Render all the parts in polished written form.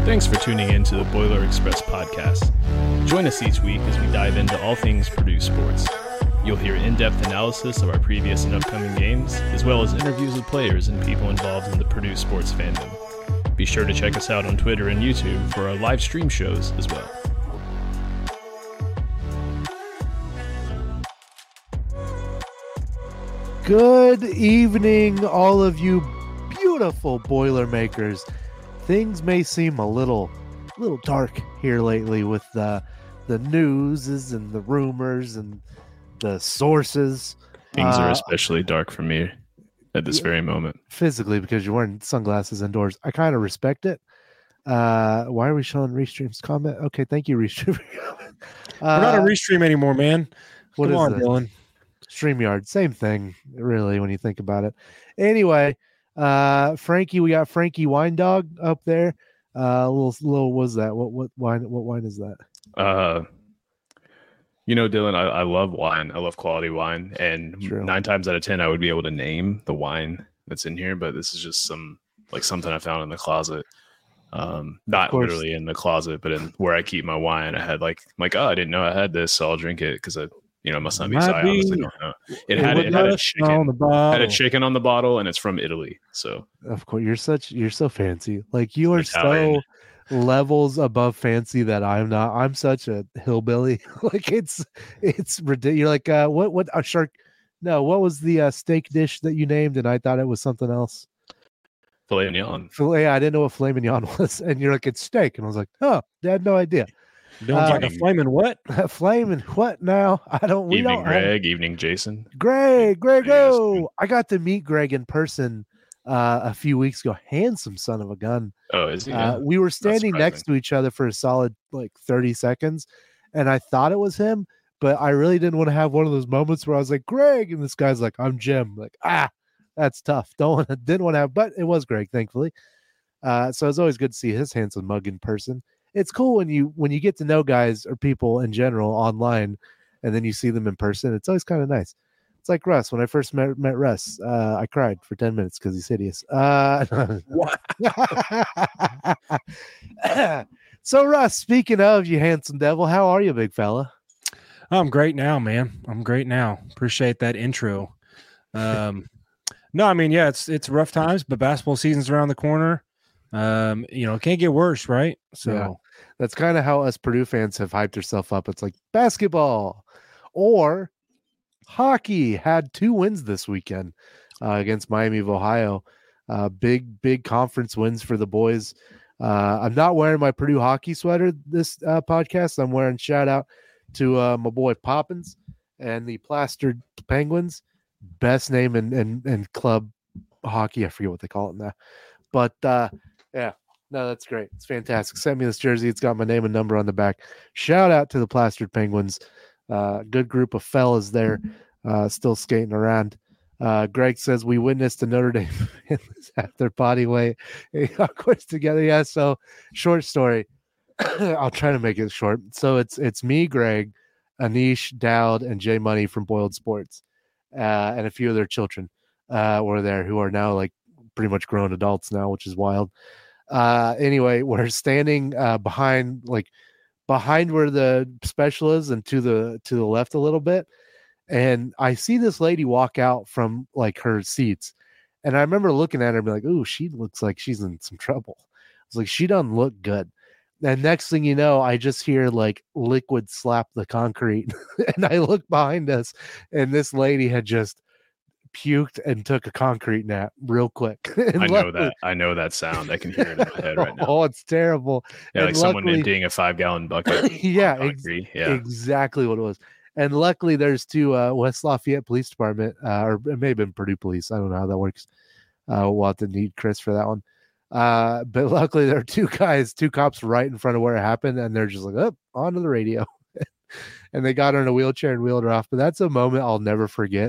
Thanks for tuning in to the Boiler Express podcast. Join us each week as we dive into all things Purdue sports. You'll hear in-depth analysis of our previous and upcoming games, as well as interviews with players and people involved in the Purdue sports fandom. Be sure to check us out on Twitter and YouTube for our live stream shows as well. Good evening, all of you beautiful Boilermakers. Things may seem a little dark here lately with the news and the rumors and the sources. Things are especially dark for me at this very moment. Physically, because you're wearing sunglasses indoors. I kind of respect it. Why are we showing Restream's comment? Okay, thank you, Restream. We're not a Restream anymore, man. What Come is on, this? Dylan. StreamYard, same thing, really, when you think about it. Anyway, Frankie, we got Frankie Wine Dog up there. Little what is that? What wine is that? Dylan, I love wine. I love quality wine, and True. 9 times out of 10, I would be able to name the wine that's in here. But this is just something I found in the closet. Not literally in the closet, but in where I keep my wine. I had I didn't know I had this, so I'll drink it because it must not be. So I honestly don't know. It had a chicken on the bottle. Had a chicken on the bottle, and it's from Italy. So Of course, you're so fancy. Like, you are Italian. so levels above fancy that I'm not. I'm such a hillbilly. Like, it's ridiculous. You're like, what a shark? No, what was the steak dish that you named? And I thought it was something else. filet mignon. Filet. I didn't know what filet mignon was. And you're like, it's steak. And I was like, oh, I had no idea. Dylan's like a flaming what? Flaming what now? Evening Greg, evening Jason. Grego. I got to meet Greg in person a few weeks ago. Handsome son of a gun. Oh, is he? We were standing surprising. next to each other for a solid 30 seconds, and I thought it was him, but I really didn't want to have one of those moments where I was like, Greg, and this guy's like, I'm Jim. Like, that's tough. Didn't want to have, but it was Greg, thankfully. So it's always good to see his handsome mug in person. It's cool when you get to know guys or people in general online, and then you see them in person. It's always kind of nice. It's like Russ. When I first met Russ, I cried for 10 minutes because he's hideous. So, Russ, speaking of you handsome devil, how are you, big fella? I'm great now, man. I'm great now. Appreciate that intro. No, I mean, yeah, it's rough times, but basketball season's around the corner. It can't get worse, right? So yeah. That's kind of how us Purdue fans have hyped ourselves up. It's like basketball or hockey had 2 wins this weekend against Miami of Ohio. Big conference wins for the boys. I'm not wearing my Purdue hockey sweater this podcast. I'm wearing shout out to my boy Poppins and the Plastered Penguins. Best name in club hockey. I forget what they call it now. But yeah. No, that's great. It's fantastic. Send me this jersey. It's got my name and number on the back. Shout out to the Plastered Penguins. Good group of fellas there still skating around. Greg says we witnessed the Notre Dame at their body weight. They got quits together. Yeah, so short story. I'll try to make it short. So it's me, Greg, Anish, Dowd, and Jay Money from Boiled Sports, and a few of their children were there who are now pretty much grown adults now, which is wild. Anyway, we're standing behind where the special is and to the left a little bit, and I see this lady walk out from her seats, and I remember looking at her and be like, "Ooh, she looks like she's in some trouble." I was like, "She doesn't look good." And next thing you know, I just hear liquid slap the concrete, and I look behind us, and this lady had just puked and took a concrete nap real quick. I know that sound. I can hear it in my head right now. Oh, it's terrible. Yeah, and like someone emptying a 5-gallon bucket. Yeah, exactly what it was. And luckily, there's 2 West Lafayette Police Department, or it may have been Purdue Police. I don't know how that works. We'll have to need Chris for that one. But luckily, there are 2 cops right in front of where it happened, and they're just like, "Oh, onto the radio," and they got her in a wheelchair and wheeled her off. But that's a moment I'll never forget.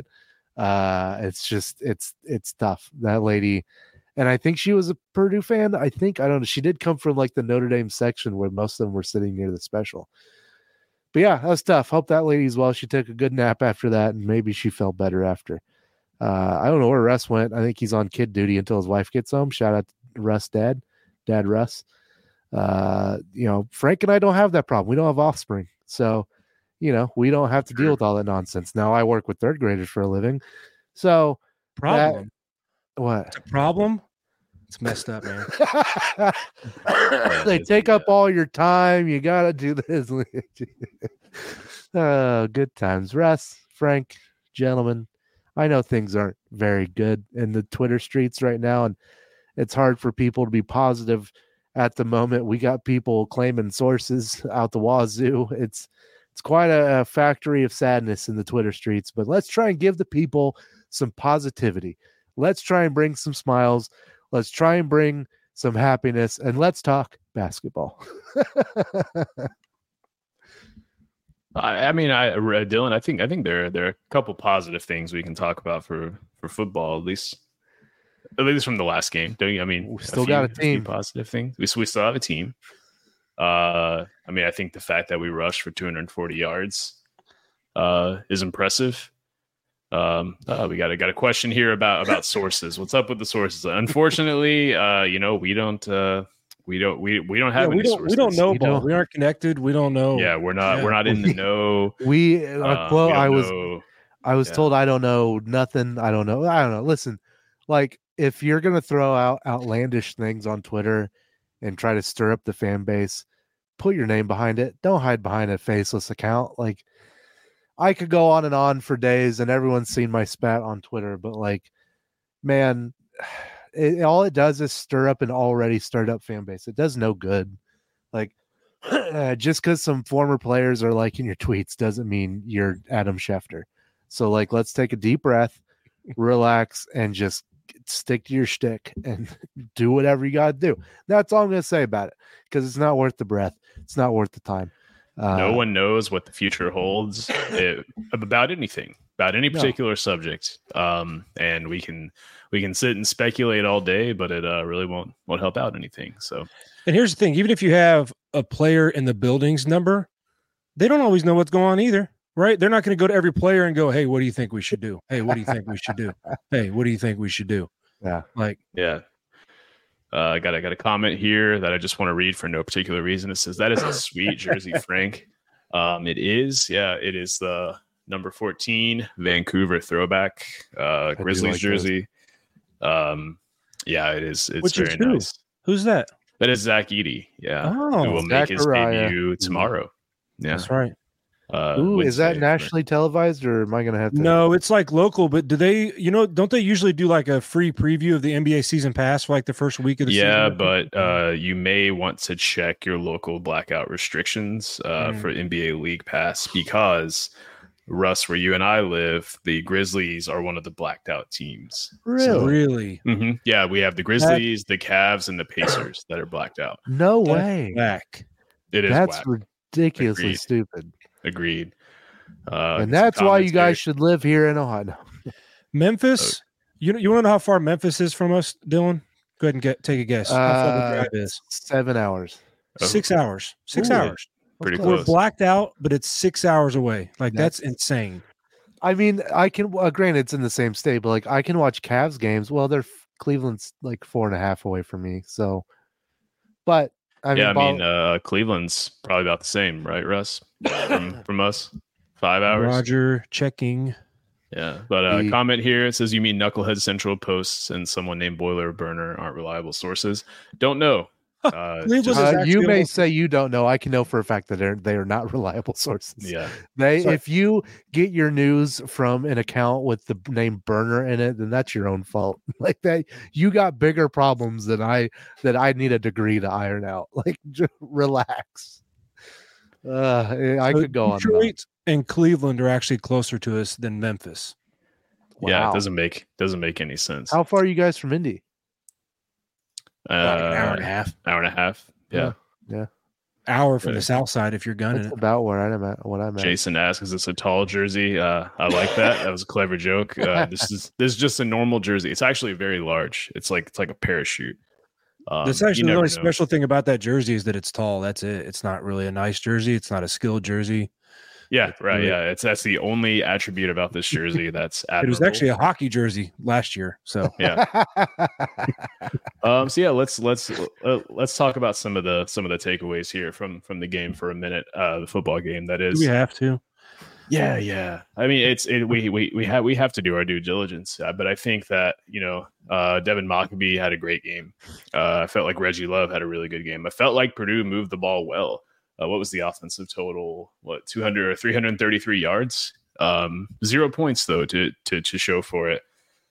It's tough. That lady, and I think she was a Purdue fan. I don't know. She did come from the Notre Dame section where most of them were sitting near the special. But yeah, that was tough. Hope that lady's well. She took a good nap after that, and maybe she felt better after. I don't know where Russ went. I think he's on kid duty until his wife gets home. Shout out to Russ, Dad Russ. Frank and I don't have that problem. We don't have offspring. So, we don't have to deal with all that nonsense. Now I work with third graders for a living. So Problem. What? It's a problem? It's messed up, man. They take up all your time. You got to do this. Good times. Russ, Frank, gentlemen, I know things aren't very good in the Twitter streets right now, and it's hard for people to be positive at the moment. We got people claiming sources out the wazoo. It's quite a factory of sadness in the Twitter streets, but let's try and give the people some positivity. Let's try and bring some smiles. Let's try and bring some happiness, and let's talk basketball. Dylan, I think there are a couple positive things we can talk about for football, at least from the last game. Don't you? I mean, we still got a team. Positive things. We still have a team. I think the fact that we rushed for 240 yards is impressive. We got a question here about sources. What's up with the sources? Unfortunately, we don't have any sources. We don't know. We aren't connected. We don't know. Yeah, we're not in the know. I was told I don't know nothing. I don't know. Listen, like if you're gonna throw out outlandish things on Twitter and try to stir up the fan base, put your name behind it. Don't hide behind a faceless account. Like I could go on and on for days, and everyone's seen my spat on Twitter, but like, man, all it does is stir up an already stirred up fan base. It does no good. Like, just because some former players are liking your tweets doesn't mean you're Adam Schefter. So, like, let's take a deep breath, relax, and just stick to your shtick and do whatever you got to do. That's all I'm going to say about it, because it's not worth the breath. It's not worth the time. No one knows what the future holds about anything, about any particular subject. And we can sit and speculate all day, but it really won't help out anything. So, and here's the thing: even if you have a player in the building's number, they don't always know what's going on either, right? They're not going to go to every player and go, "Hey, what do you think we should do? Hey, what do you think we should do? Hey, what do you think we should do?" Yeah, yeah. I got a comment here that I just want to read for no particular reason. It says, "That is a sweet jersey, Frank." It is. Yeah, it is the number 14 Vancouver throwback Grizzlies jersey. Yeah, it is. It's very nice. Who's that? That is Zach Edey. Yeah, who will make his debut tomorrow. Yeah, that's right. Is that nationally televised, or am I going to have to? No, it's like local, but do they, don't they usually do like a free preview of the NBA season pass for like the first week of the season? Yeah, but you may want to check your local blackout restrictions for NBA League Pass, because Russ, where you and I live, the Grizzlies are one of the blacked out teams. Really? Mm-hmm. Yeah, we have the Grizzlies, the Cavs, and the Pacers that are blacked out. No way. It is. That's ridiculously stupid. Agreed. And that's why you guys should live here in Ohio. Memphis. You want to know how far Memphis is from us, Dylan? Go ahead and take a guess. How far the drive is? 7 hours. 6 hours. 6 hours. Pretty close. We're blacked out, but it's 6 hours away. Like that's insane. I mean, I can. Granted, it's in the same state, but like I can watch Cavs games. Well, Cleveland's like 4.5 away from me. So, but Cleveland's probably about the same, right, Russ? From us, 5 hours. Roger, checking. Yeah, but a comment here, it says, "You mean Knucklehead Central posts and someone named Boiler or Burner aren't reliable sources?" Don't know. You may say you don't know. I can know for a fact that they are not reliable sources. Yeah, if you get your news from an account with the name Burner in it, then that's your own fault. Like that, you got bigger problems that I need a degree to iron out. Like, just relax. I could go on. Detroit and Cleveland are actually closer to us than Memphis. Wow. Yeah, it doesn't make any sense. How far are you guys from Indy? About an hour and a half. Hour and a half. Yeah. Hour from the south side if you're gunning. That's about where I'm at. Jason asks, "Is this a tall jersey?" I like that. That was a clever joke. This is just a normal jersey. It's actually very large. It's like a parachute. That's actually the only special thing about that jersey is that it's tall. That's it. It's not really a nice jersey. It's not a skilled jersey. Yeah, right. Yeah, that's the only attribute about this jersey that's admirable. It was actually a hockey jersey last year. So yeah. So yeah, let's talk about some of the takeaways here from the game for a minute. The football game, that is. Do we have to? Yeah. I mean, we have to do our due diligence, but I think that Devin Mockabee had a great game. I felt like Reggie Love had a really good game. I felt like Purdue moved the ball well. What was the offensive total? 200 or 333 yards? 0 points though to show for it.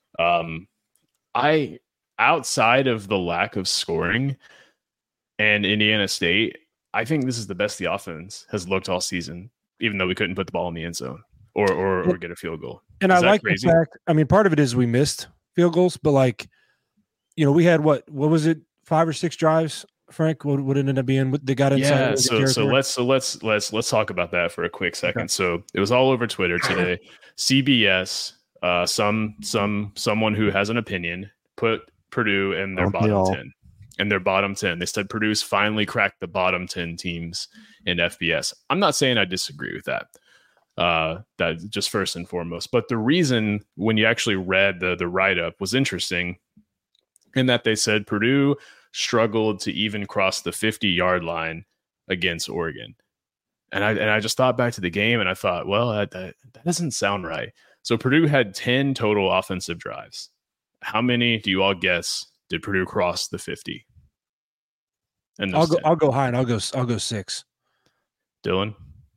Outside of the lack of scoring and Indiana State, I think this is the best the offense has looked all season, even though we couldn't put the ball in the end zone or get a field goal. And I like the fact, I mean, part of it is we missed field goals, but we had what was it, 5 or 6 drives, Frank? What it ended up being? They got inside. Yeah, so let's talk about that for a quick second. Okay. So it was all over Twitter today. CBS, someone who has an opinion, put Purdue in their bottom 10. In their bottom 10. They said Purdue's finally cracked the bottom 10 teams in FBS. I'm not saying I disagree with that. That just first and foremost. But the reason when you actually read the write-up was interesting in that they said Purdue struggled to even cross the 50-yard line against Oregon. And I just thought back to the game and I thought, well, that doesn't sound right. So Purdue had 10 total offensive drives. How many do you all guess did Purdue cross the 50? And I'll go high and I'll go 6. Dylan?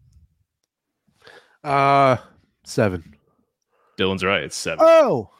7. Dylan's right. It's 7. Oh,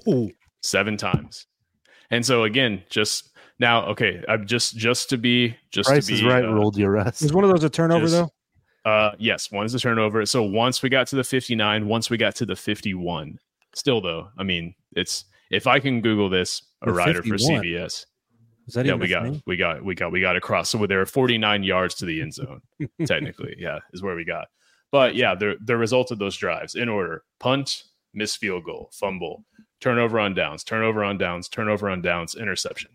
7 times. And so again, just now, okay, I'm just to be Price is right. Ruled you rest. Is one of those a turnover though? Yes, one is a turnover. So once we got to the 59, once we got to the 51. Still though, I mean, it's if I can Google this, a writer for CBS. Is that we got across. So there are 49 yards to the end zone, technically. Yeah, is where we got. But yeah, the result of those drives in order: punt, missed field goal, fumble, turnover on downs, interception.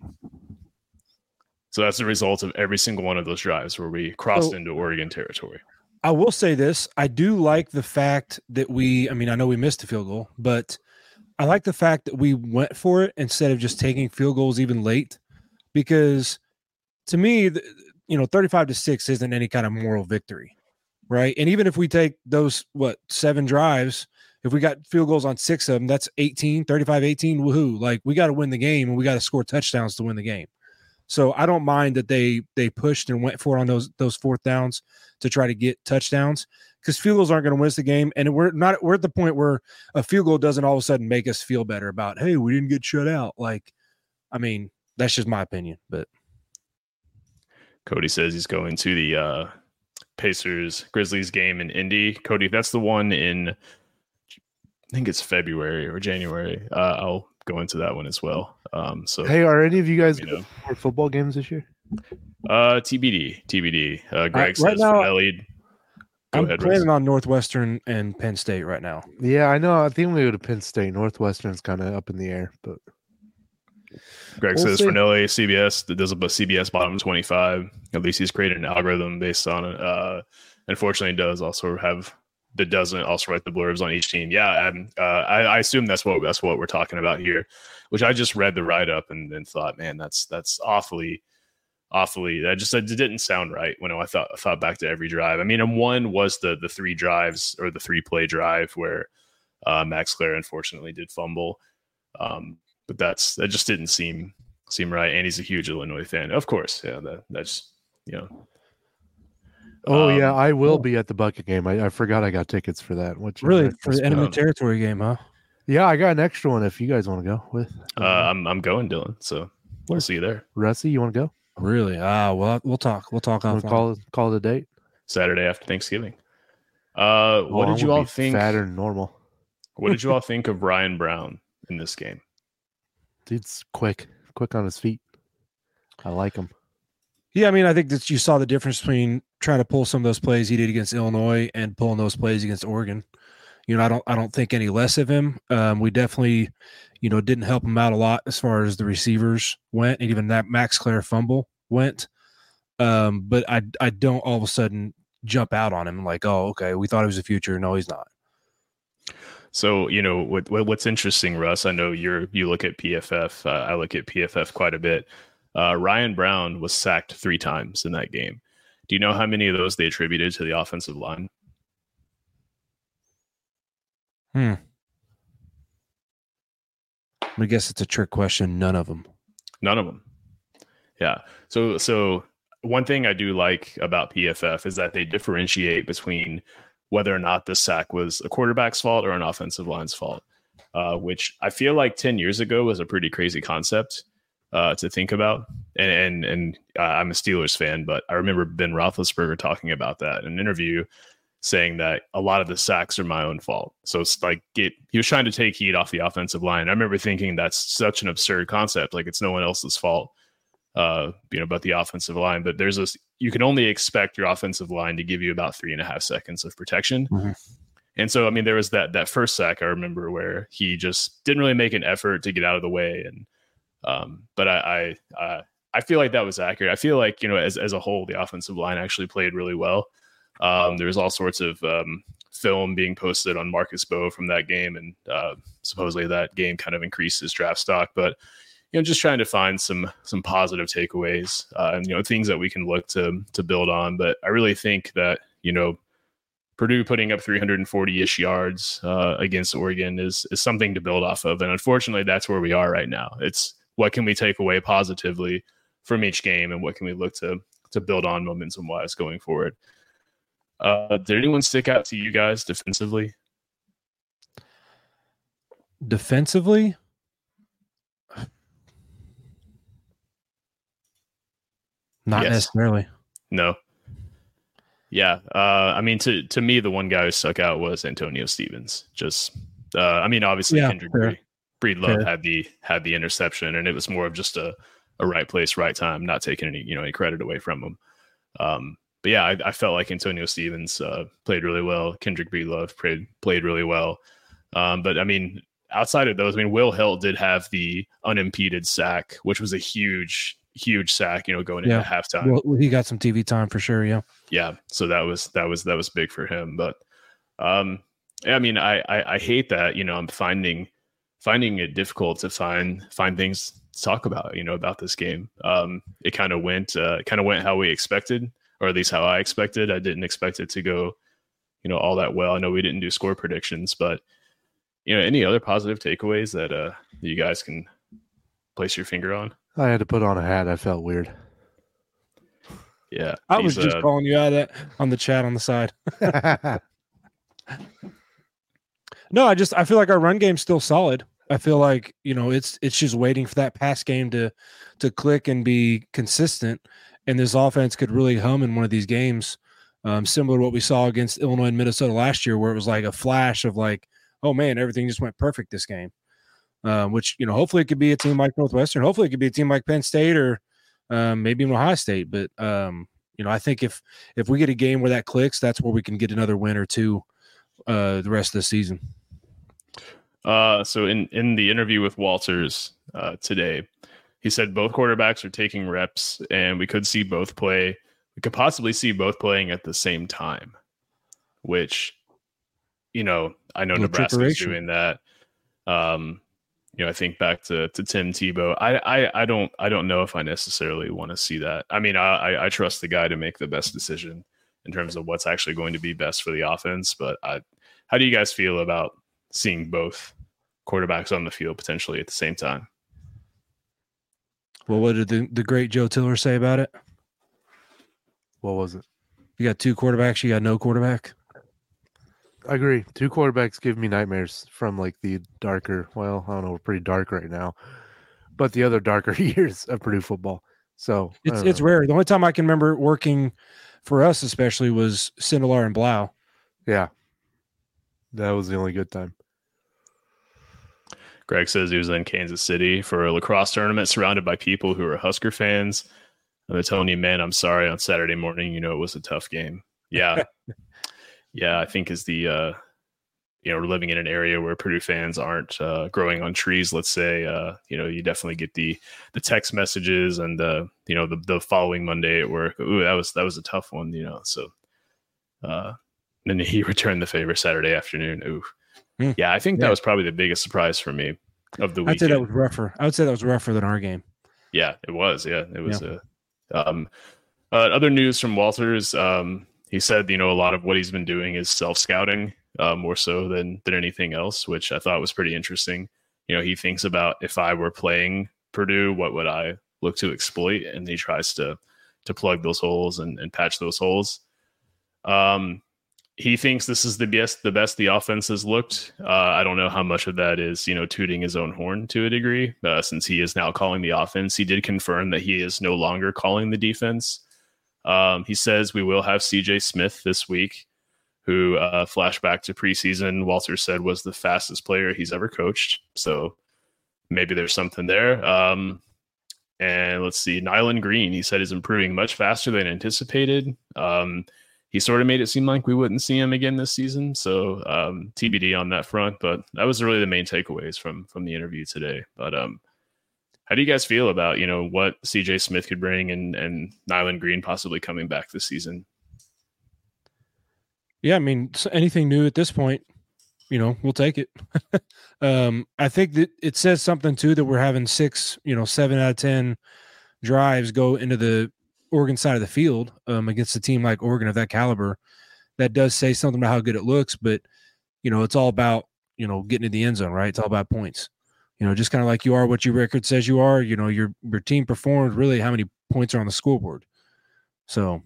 So that's the result of every single one of those drives where we crossed into Oregon territory. I will say this. I do like the fact that I know we missed a field goal, but I like the fact that we went for it instead of just taking field goals even late, because to me, 35-6 isn't any kind of moral victory, right? And even if we take those, 7 drives, if we got field goals on 6 of them, that's 18, 35-18, woohoo. Like, we got to win the game and we got to score touchdowns to win the game. So I don't mind that they pushed and went for it on those fourth downs to try to get touchdowns, because field goals aren't going to win us the game. And we're at the point where a field goal doesn't all of a sudden make us feel better about, hey, we didn't get shut out. Like, I mean, that's just my opinion. But Cody says he's going to the Pacers Grizzlies game in Indy. Cody, that's the one in, I think it's February or January. I'll go into that one as well. So hey, are any of you guys going for football games this year? TBD. Greg says right now, Elliot. I'm planning on Northwestern and Penn State right now. Yeah, I know. I think we go to Penn State. Northwestern's kind of up in the air, but Greg says Fernelli, CBS, that does a CBS bottom 25. At least he's created an algorithm based on it. Unfortunately, doesn't also write the blurbs on each team. Yeah, I assume that's what we're talking about here, which I just read the write up and thought, man, that's awfully. It didn't sound right when I thought back to every drive. I mean, and one was the 3 drives or the 3-play drive where Max Clare unfortunately did fumble. But that just didn't seem right. And he's a huge Illinois fan, of course. Yeah, that's Oh yeah, I will be at the Bucket game. I forgot I got tickets for that. Really, for the enemy territory game, huh? Yeah, I got an extra one if you guys want to go with. I'm going, Dylan. So we'll see you there. Rusty, you want to go? Really? Well, we'll talk. We'll talk on call it a date. Saturday after Thanksgiving. What did you all think? Fatter than normal. What did you all think of Ryan Brown in this game? Dude's quick on his feet. I like him. Yeah, I mean, I think that you saw the difference between trying to pull some of those plays he did against Illinois and pulling those plays against Oregon. I don't think any less of him. We definitely, didn't help him out a lot as far as the receivers went, and even that Max Clare fumble went. But I don't all of a sudden jump out on him like, oh, okay, we thought he was the future. No, he's not. So, you know, what's interesting, Russ, I know you look at PFF. I look at PFF quite a bit. Ryan Brown was sacked 3 times in that game. Do you know how many of those they attributed to the offensive line? I guess it's a trick question. None of them. None of them. Yeah. So one thing I do like about PFF is that they differentiate between whether or not the sack was a quarterback's fault or an offensive line's fault, which I feel like 10 years ago was a pretty crazy concept to think about. And I'm a Steelers fan, but I remember Ben Roethlisberger talking about that in an interview, saying that a lot of the sacks are my own fault. So it's like he was trying to take heat off the offensive line. I remember thinking that's such an absurd concept. Like, it's no one else's fault, but the offensive line. But there's this, you can only expect your offensive line to give you about 3.5 seconds of protection. Mm-hmm. And so, I mean, there was that first sack I remember where he just didn't really make an effort to get out of the way. And, but I feel like that was accurate. I feel like, as a whole, the offensive line actually played really well. There was all sorts of film being posted on Marcus Bowe from that game, and supposedly that game kind of increased his draft stock. But just trying to find some positive takeaways and things that we can look to build on. But I really think that Purdue putting up 340-ish yards against Oregon is something to build off of, and unfortunately, that's where we are right now. It's what can we take away positively from each game, and what can we look to build on momentum-wise going forward. Did anyone stick out to you guys defensively? Defensively? Not necessarily. No. Yeah. I mean, to me, the one guy who stuck out was Antonio Stevens. Just, obviously, Kendrick Breedlove had the interception, and it was more of just a right place, right time, not taking any credit away from him. But yeah, I felt like Antonio Stevens played really well. Kendrick Breedlove played really well. But I mean, outside of those, Will Hilt did have the unimpeded sack, which was a huge sack, going into halftime. Well, he got some TV time for sure. Yeah. Yeah. So that was big for him. But I hate that, I'm finding it difficult to find things to talk about, about this game. It kind of went how we expected, or at least how I expected. I didn't expect it to go, all that well. I know we didn't do score predictions, but any other positive takeaways that you guys can place your finger on? I had to put on a hat. I felt weird. Yeah. I was just calling you out of that on the chat on the side. No, I feel like our run game's still solid. I feel like, it's just waiting for that pass game to click and be consistent. And this offense could really hum in one of these games, similar to what we saw against Illinois and Minnesota last year, where it was like a flash of like, oh man, everything just went perfect this game. Which, hopefully it could be a team like Northwestern. Hopefully it could be a team like Penn State or maybe even Ohio State. But, I think if we get a game where that clicks, that's where we can get another win or two the rest of the season. So in the interview with Walters today, he said both quarterbacks are taking reps, and we could see both play. We could possibly see both playing at the same time, which, I know Nebraska's doing that. I think back to Tim Tebow. I don't know if I necessarily want to see that. I mean, I trust the guy to make the best decision in terms of what's actually going to be best for the offense. But how do you guys feel about seeing both quarterbacks on the field potentially at the same time? Well, what did the great Joe Tiller say about it? What was it? You got 2 quarterbacks, you got no quarterback. I agree. 2 quarterbacks give me nightmares from like the darker, well, I don't know, we're pretty dark right now, but the other darker years of Purdue football. So it's rare. The only time I can remember working for us, especially, was Sindelar and Blau. Yeah. That was the only good time. Greg says he was in Kansas City for a lacrosse tournament surrounded by people who are Husker fans. And they're telling you, man, I'm sorry, on Saturday morning, it was a tough game. Yeah. Yeah, I think as the, we're living in an area where Purdue fans aren't growing on trees, let's say, you definitely get the text messages and, the following Monday at work. Ooh, that was a tough one, so And he returned the favor Saturday afternoon. Ooh. Hmm. Yeah, I think that was probably the biggest surprise for me of the weekend. I'd say that was rougher. I would say that was rougher than our game. Yeah, it was. Yeah, it was. Other news from Walters. He said, a lot of what he's been doing is self-scouting more so than anything else, which I thought was pretty interesting. He thinks about, if I were playing Purdue, what would I look to exploit? And he tries to plug those holes and patch those holes. He thinks this is the best the offense has looked. I don't know how much of that is, tooting his own horn to a degree, since he is now calling the offense. He did confirm that he is no longer calling the defense. He says we will have CJ Smith this week, who flashback to preseason, Walter said was the fastest player he's ever coached. So maybe there's something there. And let's see, Nyland Green, he said is improving much faster than anticipated. He sort of made it seem like we wouldn't see him again this season. So TBD on that front, but that was really the main takeaways from the interview today. But how do you guys feel about, what CJ Smith could bring and Nyland Green possibly coming back this season? Yeah, I mean, anything new at this point, we'll take it. I think that it says something too that we're having 7 out of 10 drives go into the Oregon side of the field against a team like Oregon of that caliber. That does say something about how good it looks, but it's all about getting to the end zone, right? It's all about points. Just kind of like you are what your record says you are. Your team performed really how many points are on the scoreboard. So,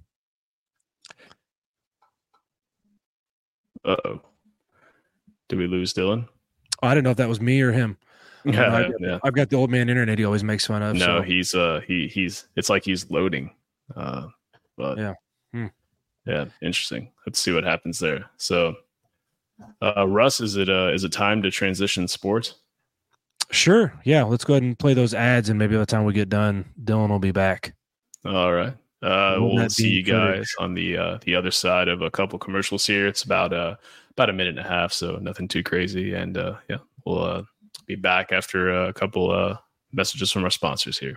did we lose Dylan? Oh, I didn't know if that was me or him. Yeah, I've got the old man internet he always makes fun of. No, so. he's it's like he's loading. But yeah. Yeah, interesting. Let's see what happens there. So, Russ, is it time to transition sports? Sure. Yeah, let's go ahead and play those ads, and maybe by the time we get done, Dylan will be back. All right. We'll see you guys on the other side of a couple commercials here. It's about a minute and a half, so nothing too crazy. And we'll be back after a couple messages from our sponsors here.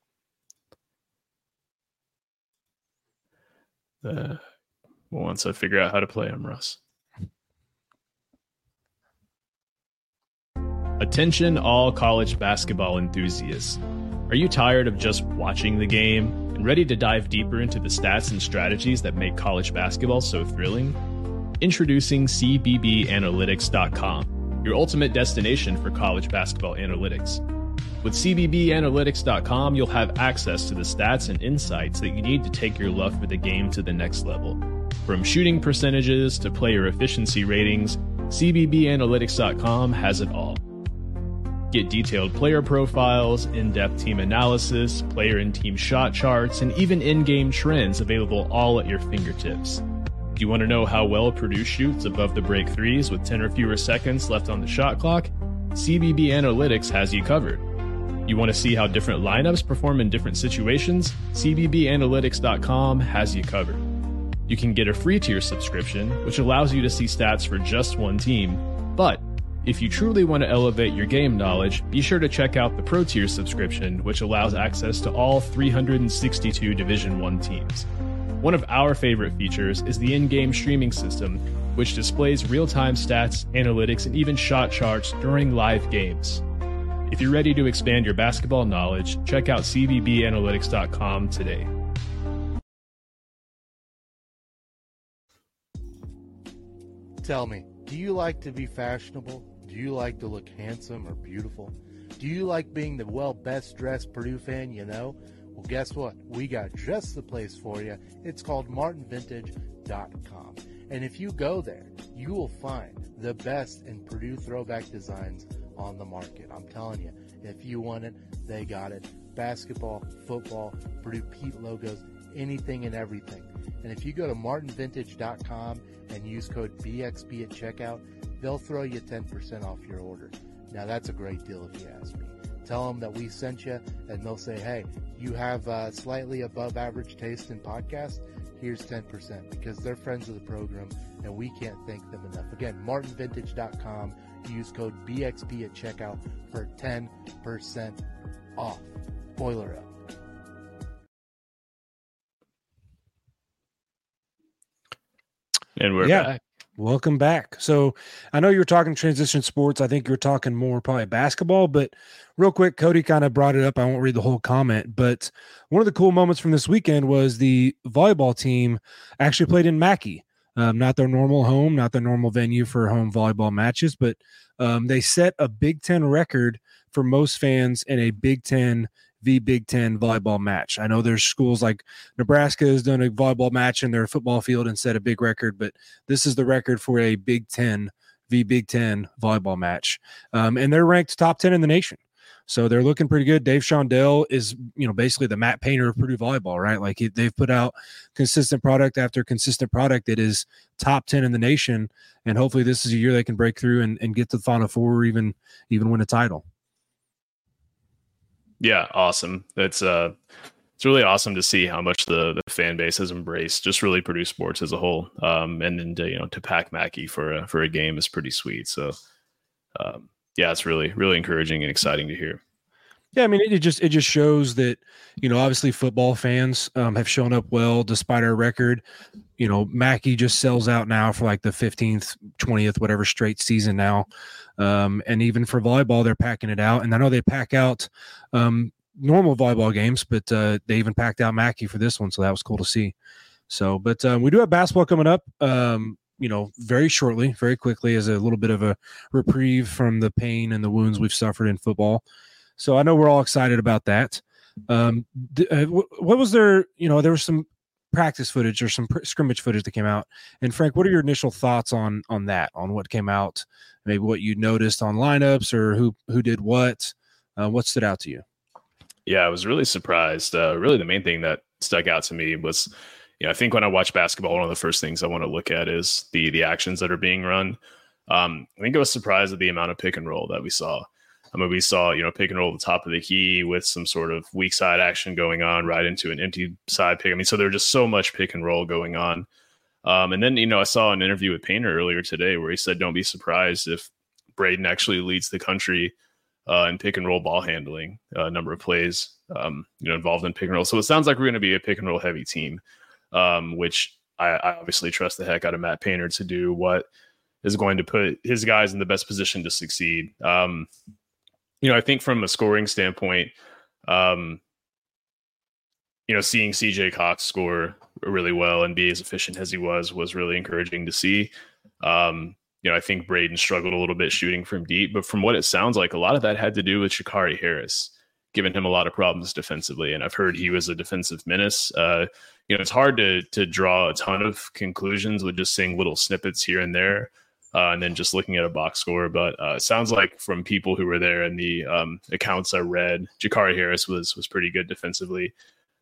Once I figure out how to play them, Russ. Attention all college basketball enthusiasts. Are you tired of just watching the game and ready to dive deeper into the stats and strategies that make college basketball so thrilling? Introducing CBBAnalytics.com, your ultimate destination for college basketball analytics. With CBBAnalytics.com, you'll have access to the stats and insights that you need to take your love for the game to the next level. From shooting percentages to player efficiency ratings, CBBAnalytics.com has it all. Get detailed player profiles, in-depth team analysis, player and team shot charts, and even in-game trends available all at your fingertips. Do you want to know how well Purdue shoots above the break threes with 10 or fewer seconds left on the shot clock? CBB Analytics has you covered. You want to see how different lineups perform in different situations? CBBAnalytics.com has you covered. You can get a free tier subscription, which allows you to see stats for just one team, but if you truly want to elevate your game knowledge, be sure to check out the Pro Tier subscription, which allows access to all 362 Division I teams. One of our favorite features is the in-game streaming system, which displays real-time stats, analytics, and even shot charts during live games. If you're ready to expand your basketball knowledge, check out cbbanalytics.com today. Tell me, do you like to be fashionable? Do you like to look handsome or beautiful? Do you like being the best dressed Purdue fan you know? Well, guess what? We got just the place for you. It's called martinvintage.com. And if you go there, you will find the best in Purdue throwback designs on the market. I'm telling you, if you want it, they got it. Basketball, football, Purdue Pete logos, anything and everything. And if you go to martinvintage.com and use code BXB at checkout, they'll throw you 10% off your order. Now, that's a great deal if you ask me. Tell them that we sent you, and they'll say, hey, you have slightly above average taste in podcasts. Here's 10% because they're friends of the program, and we can't thank them enough. Again, martinvintage.com. Use code BXB at checkout for 10% off. Boiler up. And we're back. Welcome back. So I know you were talking transition sports. I think you're talking more probably basketball, but real quick, Cody kind of brought it up. I won't read the whole comment, but one of the cool moments from this weekend was the volleyball team actually played in Mackey. Not their normal home, not their normal venue for home volleyball matches, but they set a Big Ten record for most fans in a Big Ten v Big Ten volleyball match. I know there's schools like Nebraska has done a volleyball match in their football field and set a big record, but this is the record for a Big Ten v Big Ten volleyball match. And they're ranked top 10 in the nation. So they're looking pretty good. Dave Shondell is, basically the Matt Painter of Purdue volleyball, right? Like they've put out consistent product after consistent product that is top 10 in the nation. And hopefully this is a year they can break through and get to the Final Four or even win a title. Yeah, awesome. It's really awesome to see how much the fan base has embraced just really Purdue sports as a whole. And then to pack Mackey for a game is pretty sweet. So yeah, it's really, really encouraging and exciting to hear. Yeah, I mean, it just shows that, obviously football fans have shown up well despite our record. Mackey just sells out now for like the 15th, 20th, whatever straight season now. And even for volleyball, they're packing it out. And I know they pack out normal volleyball games, but they even packed out Mackey for this one. So that was cool to see. So, but we do have basketball coming up, very shortly, very quickly, as a little bit of a reprieve from the pain and the wounds we've suffered in football. So I know we're all excited about that. What was there? There was some practice footage or some scrimmage footage that came out. And Frank, what are your initial thoughts on that? On what came out? Maybe what you noticed on lineups or who did what? What stood out to you? Yeah, I was really surprised. Really, the main thing that stuck out to me was, I think when I watch basketball, one of the first things I want to look at is the actions that are being run. I think I was surprised at the amount of pick and roll that we saw. I mean, we saw, pick and roll at the top of the key with some sort of weak side action going on right into an empty side pick. I mean, so there was just so much pick and roll going on. And then, I saw an interview with Painter earlier today where he said, don't be surprised if Braden actually leads the country in pick and roll ball handling, number of plays, involved in pick and roll. So it sounds like we're going to be a pick and roll heavy team, which I obviously trust the heck out of Matt Painter to do what is going to put his guys in the best position to succeed. I think from a scoring standpoint, seeing CJ Cox score really well and be as efficient as he was really encouraging to see. I think Braden struggled a little bit shooting from deep, but from what it sounds like, a lot of that had to do with Sha'Carri Harris, giving him a lot of problems defensively. And I've heard he was a defensive menace. It's hard to draw a ton of conclusions with just seeing little snippets here and there. And then just looking at a box score. But it sounds like from people who were there and the accounts I read, Sha'Carri Harris was pretty good defensively.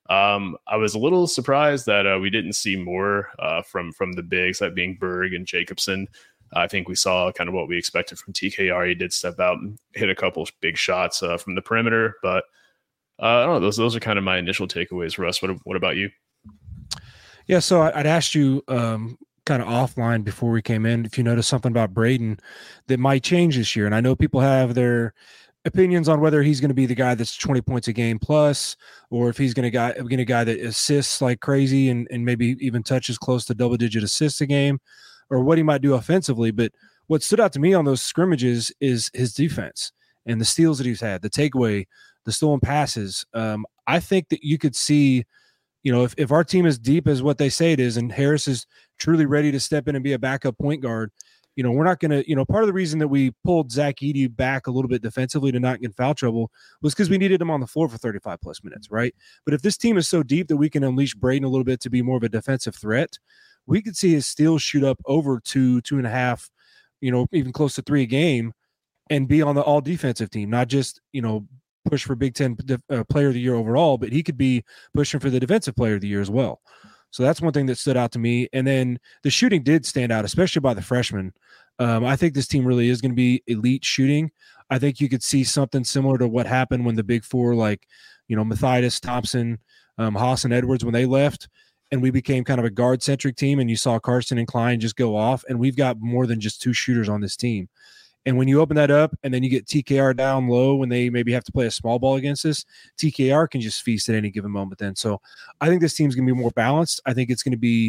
I was a little surprised that we didn't see more from the bigs, that being Berg and Jacobson. I think we saw kind of what we expected from TKR. He did step out and hit a couple of big shots from the perimeter. But I don't know. Those are kind of my initial takeaways, Russ. What about you? Yeah, so I'd asked you kind of offline before we came in if you noticed something about Braden that might change this year. And I know people have their opinions on whether he's going to be the guy that's 20 points a game plus, or if he's going to be a guy that assists like crazy and maybe even touches close to double-digit assists a game, or what he might do offensively. But what stood out to me on those scrimmages is his defense and the steals that he's had, the takeaway, the stolen passes. I think that you could see, if our team is deep as what they say it is, and Harris is truly ready to step in and be a backup point guard, we're not going to, part of the reason that we pulled Zach Edey back a little bit defensively to not get in foul trouble was because we needed him on the floor for 35 plus minutes, right? But if this team is so deep that we can unleash Braden a little bit to be more of a defensive threat, we could see his steals shoot up over 2.5, even close to 3 a game and be on the all defensive team, not just, push for Big Ten player of the year overall, but he could be pushing for the defensive player of the year as well. So that's one thing that stood out to me. And then the shooting did stand out, especially by the freshmen. I think this team really is going to be elite shooting. I think you could see something similar to what happened when the Big Four, like, Mathias, Thompson, Haas, and Edwards, when they left, and we became kind of a guard-centric team, and you saw Carson and Klein just go off, and we've got more than just 2 shooters on this team. And when you open that up and then you get TKR down low when they maybe have to play a small ball against us, TKR can just feast at any given moment then. So I think this team's going to be more balanced. I think it's going to be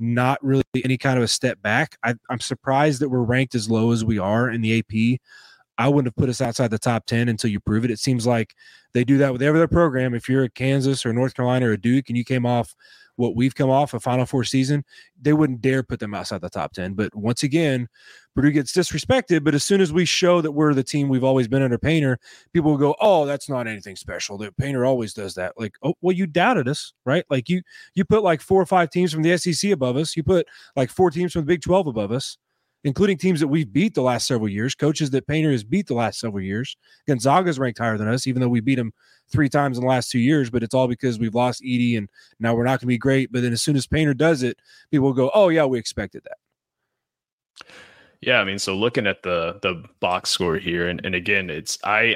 not really any kind of a step back. I'm surprised that we're ranked as low as we are in the AP. I wouldn't have put us outside the top 10 until you prove it. It seems like they do that with every other program. If you're at Kansas or North Carolina or Duke and you came off what we've come off, a Final Four season, they wouldn't dare put them outside the top 10. But once again, Purdue gets disrespected. But as soon as we show that we're the team we've always been under Painter, people will go, oh, that's not anything special. The Painter always does that. Like, oh, well, you doubted us, right? Like you put like 4 or 5 teams from the SEC above us. You put like 4 teams from the Big 12 above us, including teams that we've beat the last several years, coaches that Painter has beat the last several years. Gonzaga's ranked higher than us, even though we beat him 3 times in the last 2 years, but it's all because we've lost Edey and now we're not going to be great. But then as soon as Painter does it, people will go, oh, yeah, we expected that. Yeah, I mean, so looking at the box score here, and again, it's I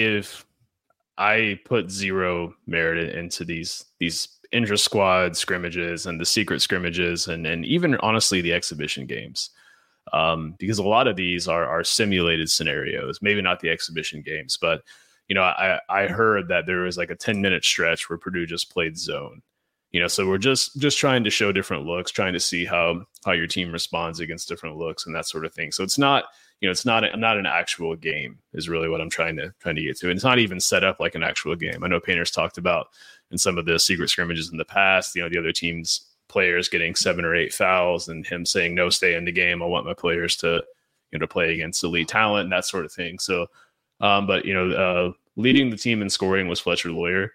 put zero merit into these intra-squad scrimmages and the secret scrimmages and even honestly the exhibition games. Because a lot of these are simulated scenarios, maybe not the exhibition games, but I heard that there was like a 10-minute stretch where Purdue just played zone, so we're just trying to show different looks, trying to see how your team responds against different looks and that sort of thing. So it's not, it's not an actual game is really what I'm trying to get to. And it's not even set up like an actual game. I know Painter's talked about in some of the secret scrimmages in the past, the other team's players getting 7 or 8 fouls and him saying, no, stay in the game. I want my players to, to play against elite talent and that sort of thing. So, but leading the team in scoring was Fletcher Lawyer,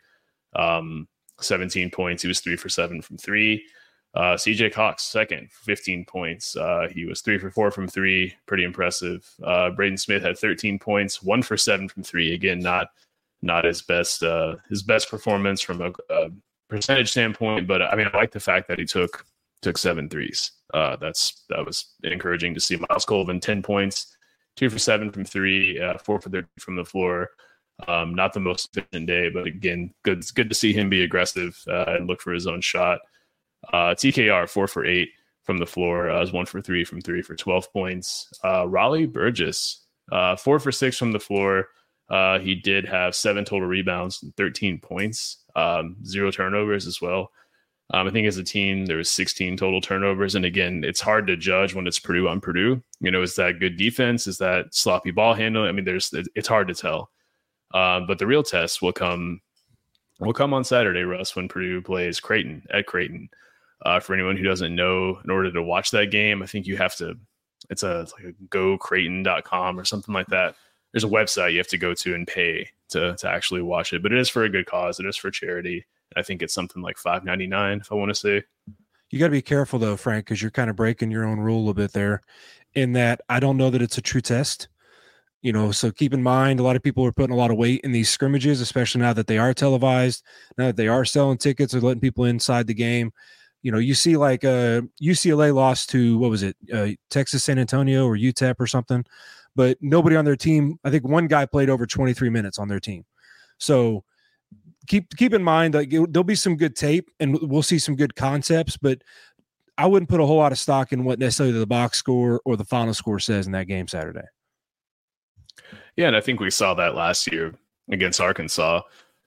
17 points. He was 3 for 7 from 3. CJ Cox, second, 15 points. He was 3 for 4 from 3. Pretty impressive. Braden Smith had 13 points, 1 for 7 from 3. Again, not his best performance from a percentage standpoint, but I mean, I like the fact that he took 7 threes. That was encouraging to see. Miles Colvin, 10 points, 2 for 7 from 3, 4 for 30 from the floor. Not the most efficient day, but again, it's good to see him be aggressive and look for his own shot. TKR, 4 for 8 from the floor, was 1 for 3 from 3 for 12 points. Raleigh Burgess, 4 for 6 from the floor. He did have 7 total rebounds and 13 points, 0 turnovers as well. I think as a team, there was 16 total turnovers. And again, it's hard to judge when it's Purdue on Purdue. Is that good defense? Is that sloppy ball handling? I mean, it's hard to tell. But the real test will come on Saturday, Russ, when Purdue plays Creighton at Creighton. For anyone who doesn't know, in order to watch that game, I think you have to, it's like a gocreighton.com or something like that. There's a website you have to go to and pay to actually watch it, but it is for a good cause. It is for charity. I think it's something like $5.99, if I want to say. You got to be careful though, Frank, because you're kind of breaking your own rule a bit there in that I don't know that it's a true test. So keep in mind, a lot of people are putting a lot of weight in these scrimmages, especially now that they are televised, now that they are selling tickets or letting people inside the game. You see like UCLA lost to, what was it, Texas San Antonio or UTEP or something, but nobody on their team, I think one guy played over 23 minutes on their team. So keep in mind, like there'll be some good tape and we'll see some good concepts, but I wouldn't put a whole lot of stock in what necessarily the box score or the final score says in that game Saturday. Yeah, and I think we saw that last year against Arkansas.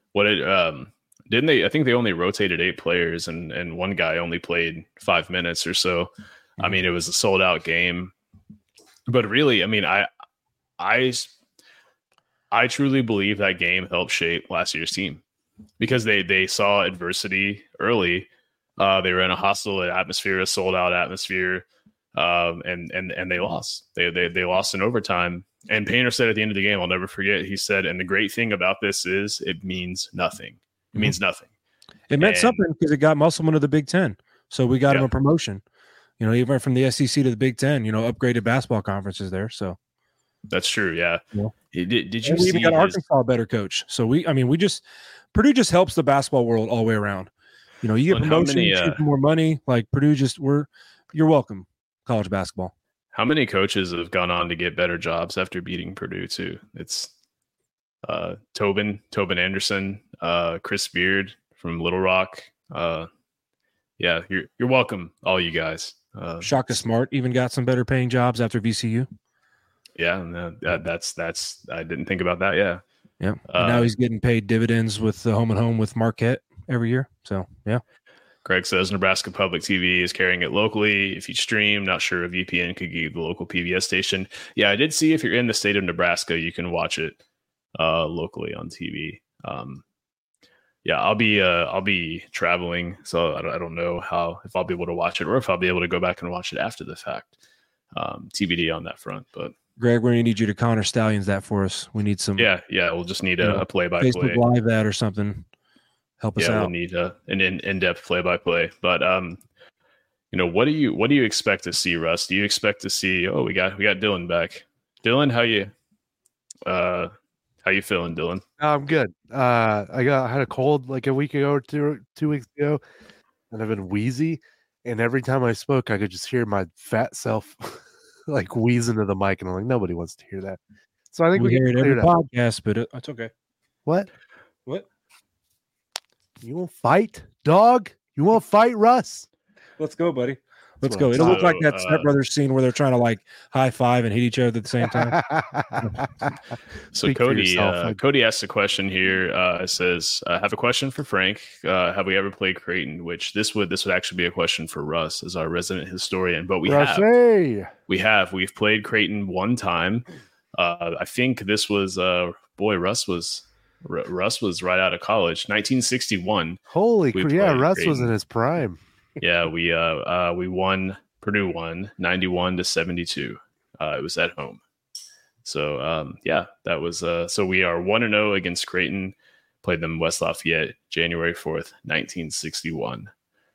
Didn't they? I think they only rotated 8 players, and one guy only played 5 minutes or so. Mm-hmm. I mean, it was a sold out game, but really, I mean, I truly believe that game helped shape last year's team because they saw adversity early. They were in a hostile atmosphere, a sold out atmosphere, and they lost. They lost in overtime. And Painter said at the end of the game, I'll never forget, he said, and the great thing about this is it means nothing. It means nothing. It meant something because it got Musselman to the Big Ten. So we got him a promotion. Even from the SEC to the Big Ten, upgraded basketball conferences there. So that's true. Yeah. Did you we see even got Arkansas a better coach? So Purdue just helps the basketball world all the way around. You get promotion, you get more money. Like Purdue you're welcome, college basketball. How many coaches have gone on to get better jobs after beating Purdue too? It's Tobin Anderson, Chris Beard from Little Rock. Yeah, you're welcome, all you guys. Shaka Smart even got some better paying jobs after VCU. Yeah, and that's I didn't think about that. Yeah. Now he's getting paid dividends with the home and home with Marquette every year. So yeah, Greg says Nebraska Public TV is carrying it locally. If you stream, not sure a VPN could give the local PBS station. Yeah, I did see if you're in the state of Nebraska, you can watch it locally on TV. Yeah, I'll be traveling, so I don't know if I'll be able to watch it or if I'll be able to go back and watch it after the fact. TBD on that front, but Greg, we're gonna need you to Connor Stallions that for us. We need some. Yeah, we'll just need a play-by-play. Facebook Live that or something. Help us out. We'll need an in-depth play-by-play. But what do you expect to see, Russ? Do you expect to see? Oh, we got Dylan back. Dylan, how you feeling, Dylan? I'm good. I had a cold like a week ago or 2 weeks ago, and I've been wheezy. And every time I spoke, I could just hear my fat self like wheeze into the mic, and I'm like, nobody wants to hear that. So I think we hear it every podcast, but it's okay. What? You want to fight, dog? You want to fight, Russ? Let's go, buddy. Let's go. It'll look like that Step Brothers scene where they're trying to like high five and hit each other at the same time. So Cody asked a question here. It says, I have a question for Frank. Have we ever played Creighton? Which this would actually be a question for Russ as our resident historian. But we've played Creighton one time. I think this was Russ was right out of college, 1961. Holy crap! Yeah, Russ Creighton. Was in his prime. Yeah, we won. Purdue won 91-72. It was at home. So that was so we are 1-0 against Creighton. Played them West Lafayette, January 4th, 1961.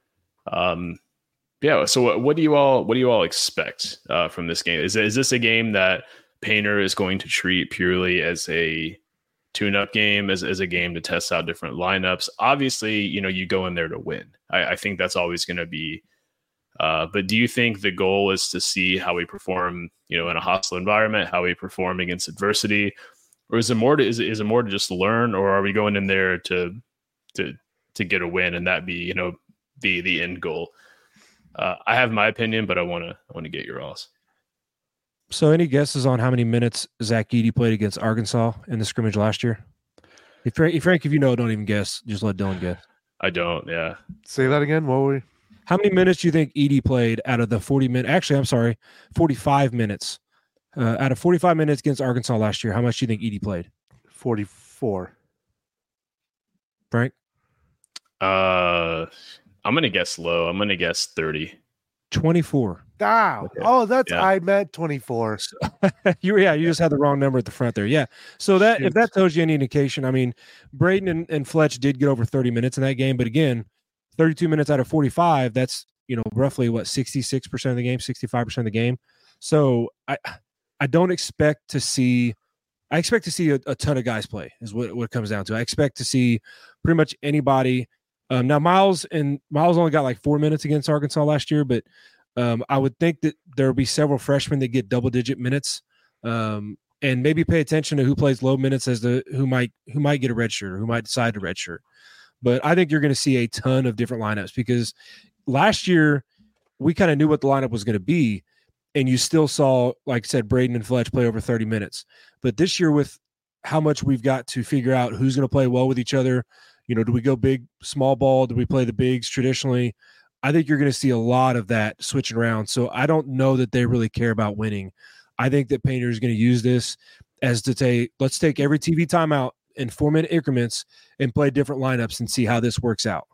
So what do you all expect from this game? Is this a game that Painter is going to treat purely as a tune-up game, as a game to test out different lineups? Obviously, you go in there to win. I think that's always going to be. But do you think the goal is to see how we perform, in a hostile environment, how we perform against adversity, or is it more to just learn, or are we going in there to get a win and that be the end goal? I have my opinion, but I want to get your all's. So any guesses on how many minutes Zach Edey played against Arkansas in the scrimmage last year? Frank, if you know, don't even guess. Just let Dylan guess. I don't, yeah. Say that again. What were we? How many minutes do you think Edey played out of the 45 minutes? Out of 45 minutes against Arkansas last year, how much do you think Edey played? 44. Frank? I'm going to guess low. I'm going to guess 30. 24. Wow. Okay. I meant 24. You just had the wrong number at the front there. Yeah. So if that tells you any indication, I mean, Braden and Fletch did get over 30 minutes in that game, but again, 32 minutes out of 45, that's, roughly 66% of the game, 65% of the game. So I don't expect to see a ton of guys play is what it comes down to. I expect to see pretty much anybody. Now Miles only got like 4 minutes against Arkansas last year, but I would think that there will be several freshmen that get double-digit minutes, and maybe pay attention to who plays low minutes as to who might get a red shirt or who might decide to red shirt. But I think you're going to see a ton of different lineups because last year we kind of knew what the lineup was going to be, and you still saw, like I said, Braden and Fletch play over 30 minutes. But this year, with how much we've got to figure out who's going to play well with each other, do we go big, small ball? Do we play the bigs traditionally? I think you're going to see a lot of that switching around. So I don't know that they really care about winning. I think that Painter is going to use this as let's take every TV timeout in 4-minute increments and play different lineups and see how this works out.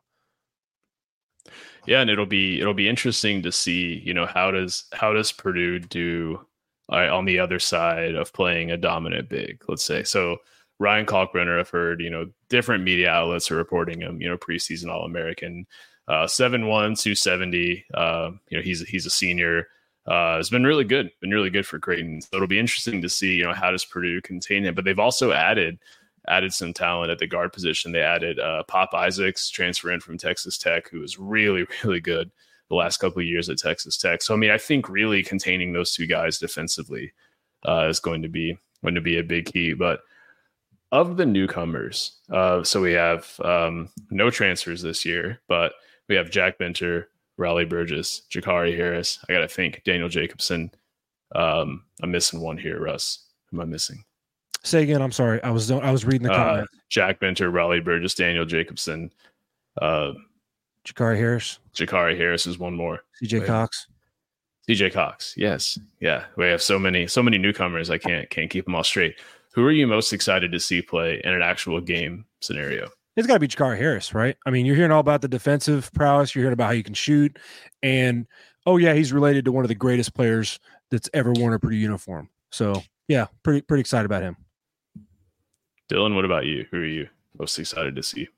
Yeah, and it'll be interesting to see, how does Purdue do on the other side of playing a dominant big, let's say. So Ryan Kalkbrenner, I've heard, different media outlets are reporting him, preseason All-American, 7'1", 270. He's a senior. It's been really good for Creighton. So it'll be interesting to see, how does Purdue contain him. But they've also added some talent at the guard position. They added Pop Isaacs, transfer in from Texas Tech, who was really, really good the last couple of years at Texas Tech. So, I think really containing those two guys defensively is going to be a big key. But of the newcomers, so we have no transfers this year, but we have Jack Benter, Raleigh Burgess, Jakari Harris. I got to think Daniel Jacobson. I'm missing one here, Russ. Who am I missing? Say again. I'm sorry. I was reading the comment. Jack Benter, Raleigh Burgess, Daniel Jacobson. Jakari Harris. Jakari Harris is one more. CJ Cox. CJ Cox. Yes. Yeah. We have so many newcomers. I can't keep them all straight. Who are you most excited to see play in an actual game scenario? It's got to be Jakari Harris, right? I mean, you're hearing all about the defensive prowess. You're hearing about how you can shoot. And, oh, yeah, he's related to one of the greatest players that's ever worn a Purdue uniform. So, yeah, pretty excited about him. Dylan, what about you? Who are you most excited to see?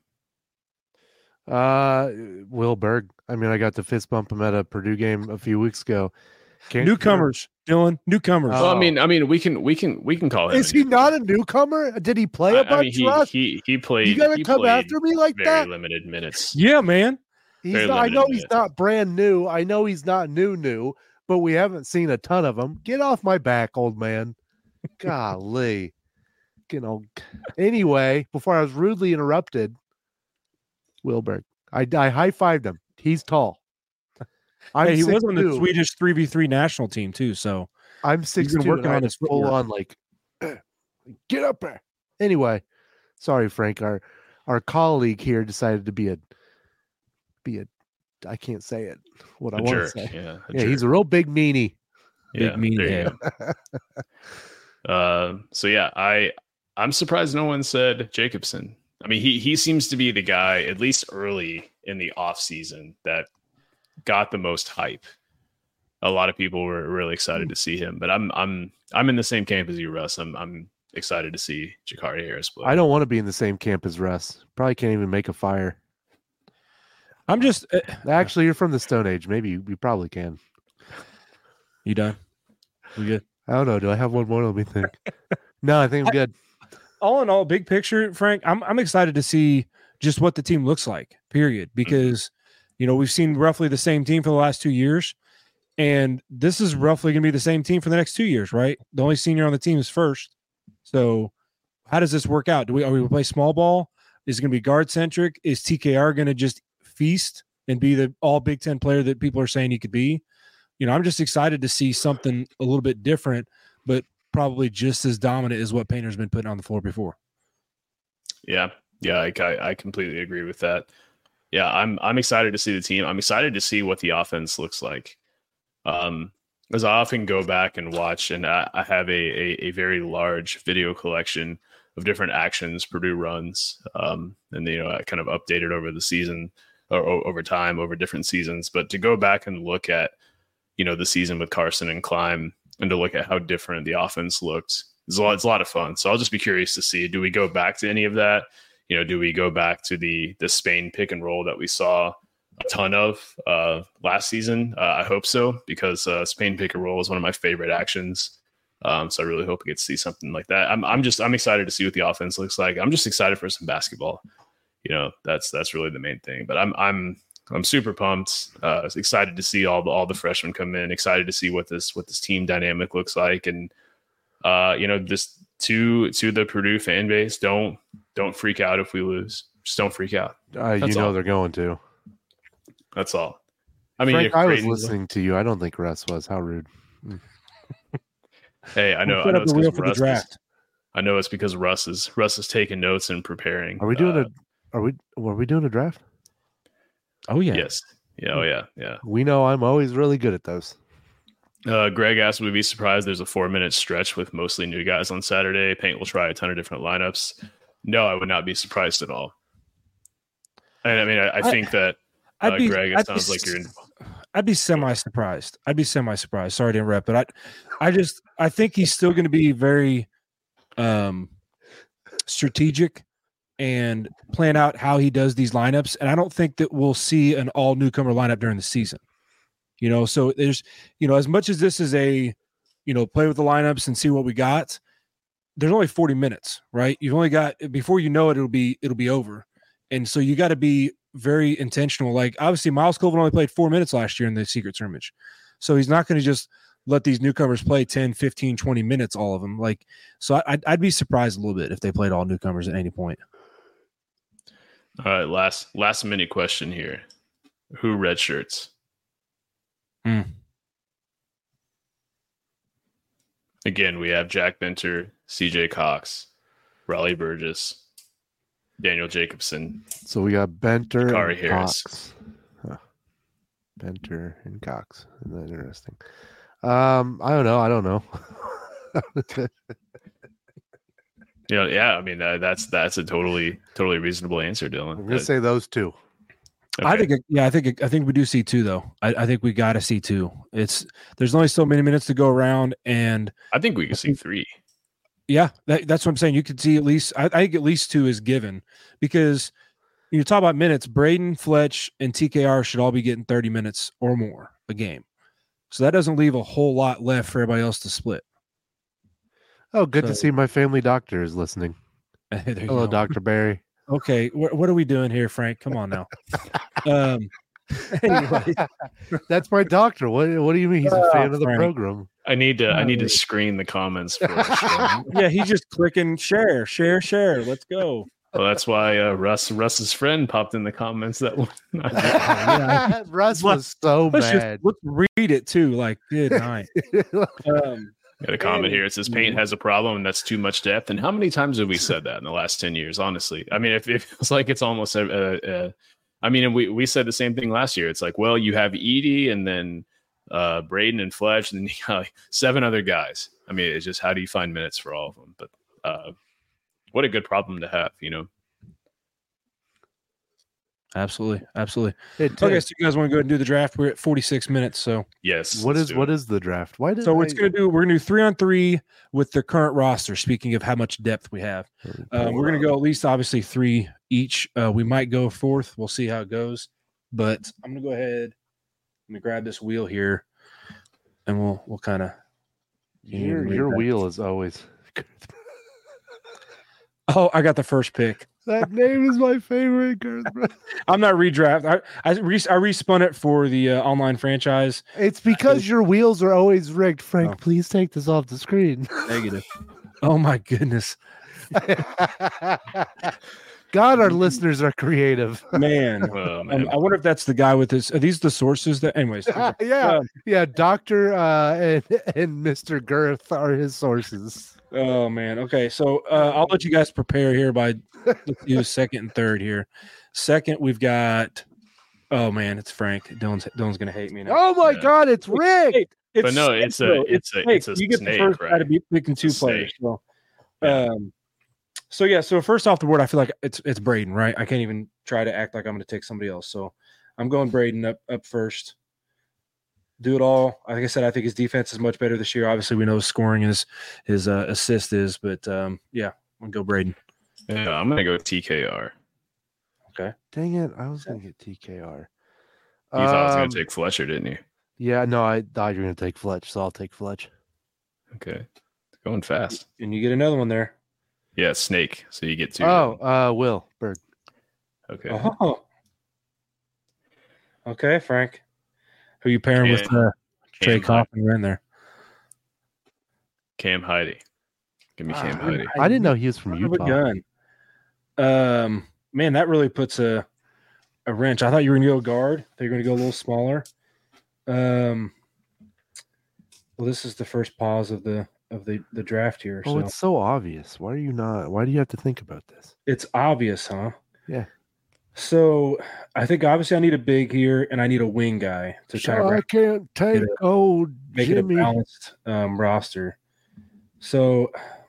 Will Berg. I mean, I got to fist bump him at a Purdue game a few weeks ago. Newcomers, Dylan. Newcomers. Well, I mean, we can call him. Is he not a newcomer? Did he play a bunch? He played. You gotta come after me like very that. Limited minutes. Yeah, man. I know he's not brand new. I know he's not new, but we haven't seen a ton of him. Get off my back, old man. Golly. Anyway, before I was rudely interrupted, Wilberg. I high-fived him. He's tall. He was on the Swedish 3v3 national team too, so I'm 6'2", working on his full on like get up there. Anyway, sorry, Frank. Our colleague here decided to be a I can't say it. What I want to say. Yeah, he's a real big meanie. Big meanie. So yeah, I'm surprised no one said Jacobson. I mean, he seems to be the guy, at least early in the off season, that got the most hype. A lot of people were really excited to see him, but I'm in the same camp as you, Russ. I'm excited to see Jakari Harris play. I don't want to be in the same camp as Russ. Probably can't even make a fire. I'm just actually, you're from the Stone Age. Maybe you probably can. You done? We good? I don't know. Do I have one more? Let me think. No, I think I'm good. All in all, big picture, Frank, I'm excited to see just what the team looks like, period. Because, we've seen roughly the same team for the last 2 years, and this is roughly going to be the same team for the next 2 years, right? The only senior on the team is first. So how does this work out? Are we going to play small ball? Is it going to be guard-centric? Is TKR going to just feast and be the all Big Ten player that people are saying he could be? I'm just excited to see something a little bit different, but probably just as dominant as what Painter's been putting on the floor before. Yeah, I completely agree with that. Yeah, I'm excited to see the team. I'm excited to see what the offense looks like. As I often go back and watch, and I have a very large video collection of different actions Purdue runs, and I kind of updated over the season or over time, over different seasons. But to go back and look at the season with Carson and Climb, and to look at how different the offense looked, it's a lot of fun. So I'll just be curious to see, do we go back to any of that? Do we go back to the Spain pick and roll that we saw a ton of last season? I hope so, because Spain pick and roll is one of my favorite actions. So I really hope we get to see something like that. I'm excited to see what the offense looks like. I'm just excited for some basketball. That's really the main thing. But I'm super pumped. Excited to see all the freshmen come in. Excited to see what this team dynamic looks like. And just to the Purdue fan base, don't freak out if we lose. Just don't freak out. They're going to. That's all. I mean, Frank, I was listening to you. I don't think Russ was. How rude. Hey, I know it's because Russ is taking notes and preparing. Are we doing were we doing a draft? Oh yeah. Yes. Yeah. Oh yeah. We know I'm always really good at those. Greg asked, would we be surprised there's a 4-minute stretch with mostly new guys on Saturday? Paint will try a ton of different lineups. No, I would not be surprised at all. And I mean, I think that Greg, it sounds like you're. I'd be semi-surprised. Sorry to interrupt, but I think he's still going to be very strategic and plan out how he does these lineups. And I don't think that we'll see an all newcomer lineup during the season. So there's, as much as this is a, play with the lineups and see what we got, there's only 40 minutes, right? You've only got, before you know it, it'll be over. And so you got to be very intentional. Like, obviously Miles Colvin only played 4 minutes last year in the secret scrimmage. So he's not going to just let these newcomers play 10, 15, 20 minutes, all of them. Like, so I'd be surprised a little bit if they played all newcomers at any point. All right. Last minute question here. Who redshirts? Again, we have Jack Benter, CJ Cox, Raleigh Burgess. Daniel Jacobson. So we got Benter Bakari and Harris. Cox. Huh. Benter and Cox. Isn't that interesting? I don't know. Yeah. I mean, that's a totally reasonable answer, Dylan. I'm gonna say those two. Okay. I think we do see two though. I think we got to see two. There's only so many minutes to go around, and I think we can see three. Yeah, that's what I'm saying. You could see at least. I think at least two is given, because you talk about minutes. Braden, Fletch, and TKR should all be getting 30 minutes or more a game. So that doesn't leave a whole lot left for everybody else to split. Oh, good to see my family doctor is listening. Hello, Dr. Barry. Okay, what are we doing here, Frank? Come on now. Anyway, that's my doctor. What do you mean he's a fan of the Frank. Program? I need to screen the comments for us. Yeah, he's just clicking share. Let's go. Well, that's why Russ's friend popped in the comments that one. Russ was so mad. Let's read it too. Like, good night. Got a comment here. It says paint has a problem and that's too much depth. And how many times have we said that in the last 10 years? Honestly, I mean, it feels like it's almost. I mean, we said the same thing last year. It's like, well, you have Edey and then Braden and Fletch, and then you got like 7 other guys. I mean, it's just how do you find minutes for all of them? But what a good problem to have, you know. Absolutely. Okay, so you guys want to go ahead and do the draft? We're at 46 minutes, so yes. What is the draft? We're gonna do 3-on-3 with the current roster. Speaking of how much depth we have, we're gonna go at least obviously 3 each. We might go 4th. We'll see how it goes. But I'm gonna go ahead. Let me grab this wheel here, and we'll kind of. Your wheel is always. Oh, I got the first pick. That name is my favorite, Garth. I'm not redraft. I respun it for the online franchise. It's because your wheels are always rigged. Frank, please take this off the screen. Negative. Oh my goodness. God, our listeners are creative. Man. I wonder if that's the guy with this. Are these the sources that? Anyways. Yeah. Doctor and Mr. Girth are his sources. Oh man. Okay, so I'll let you guys prepare here by let's do 2nd and 3rd here. 2nd, we've got. Oh man, it's Frank. Dylan's gonna hate me now. Oh my God, it's rigged. But no, it's a you get snake, the first right? guy to be picking 2 players. So first off the board, I feel like it's Braden, right? I can't even try to act like I'm going to take somebody else. So I'm going Braden up first. Do it all. Like I said, I think his defense is much better this year. Obviously, we know his scoring is his assist is, but I'm gonna go Braden. Yeah, I'm gonna go TKR. Okay. Dang it! I was gonna get TKR. You thought I was gonna take Fletcher, didn't you? Yeah, no, I thought you were gonna take Fletch, so I'll take Fletch. Okay, going fast. And you get another one there. Yeah, snake. So you get 2. Will Bird. Okay. Oh. Okay, Frank. Who you pairing with Trey Coffin in there? Cam Heide. Give me Cam Heide. I didn't know he was from Utah. Man, that really puts a wrench. I thought you were going to go guard. I thought you were going to go a little smaller. Well, this is the first pause of the draft here. Oh, it's so obvious. Why do you have to think about this? It's obvious, huh? Yeah. So I think obviously I need a big here, and I need a wing guy to try to. I can't take make Jimmy. it a balanced roster. So,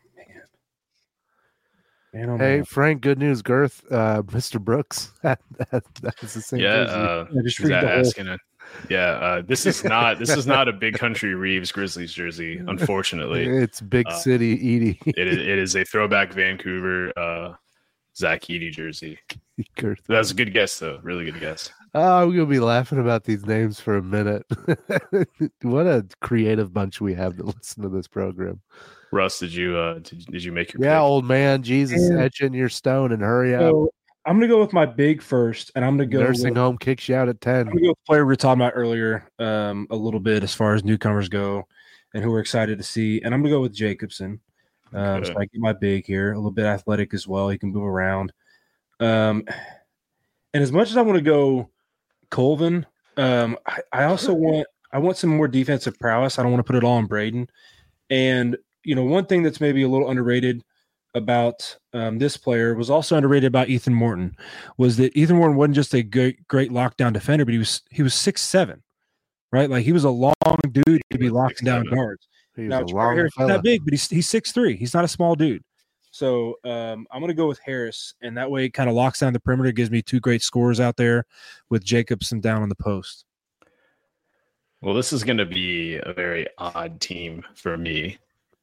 man, oh hey man. Frank, good news, Girth. Mr. Brooks. That's the same. Just read the asking it. This is not a Big Country Reeves Grizzlies jersey, unfortunately. It's Big City Edey. It is a throwback Vancouver Zach Edey jersey. Girth. That was a good guess, though. Really good guess. I'm gonna be laughing about these names for a minute. What a creative bunch we have that listen to this program. Russ, did you make your pick? Old man, Jesus, etch in your stone and hurry up. I'm gonna go with my big first, and I'm gonna go nursing home kicks you out at 10. I'm gonna go with the player we were talking about earlier, a little bit as far as newcomers go, and who we're excited to see. And I'm gonna go with Jacobson. So I get my big here, a little bit athletic as well. He can move around. And as much as I want to go Colvin, I also want some more defensive prowess. I don't want to put it all on Braden. And one thing that's maybe a little underrated, about this player was also underrated about Ethan Morton was that Ethan Morton wasn't just a great lockdown defender, but he was 6'7", right? Like he was a long dude to be locking down guards. Now, Ja'Carr Harris is that big, but he's 6'3". He's not a small dude. So I'm going to go with Harris, and that way it kind of locks down the perimeter, gives me two great scorers out there with Jacobson down on the post. Well, this is going to be a very odd team for me.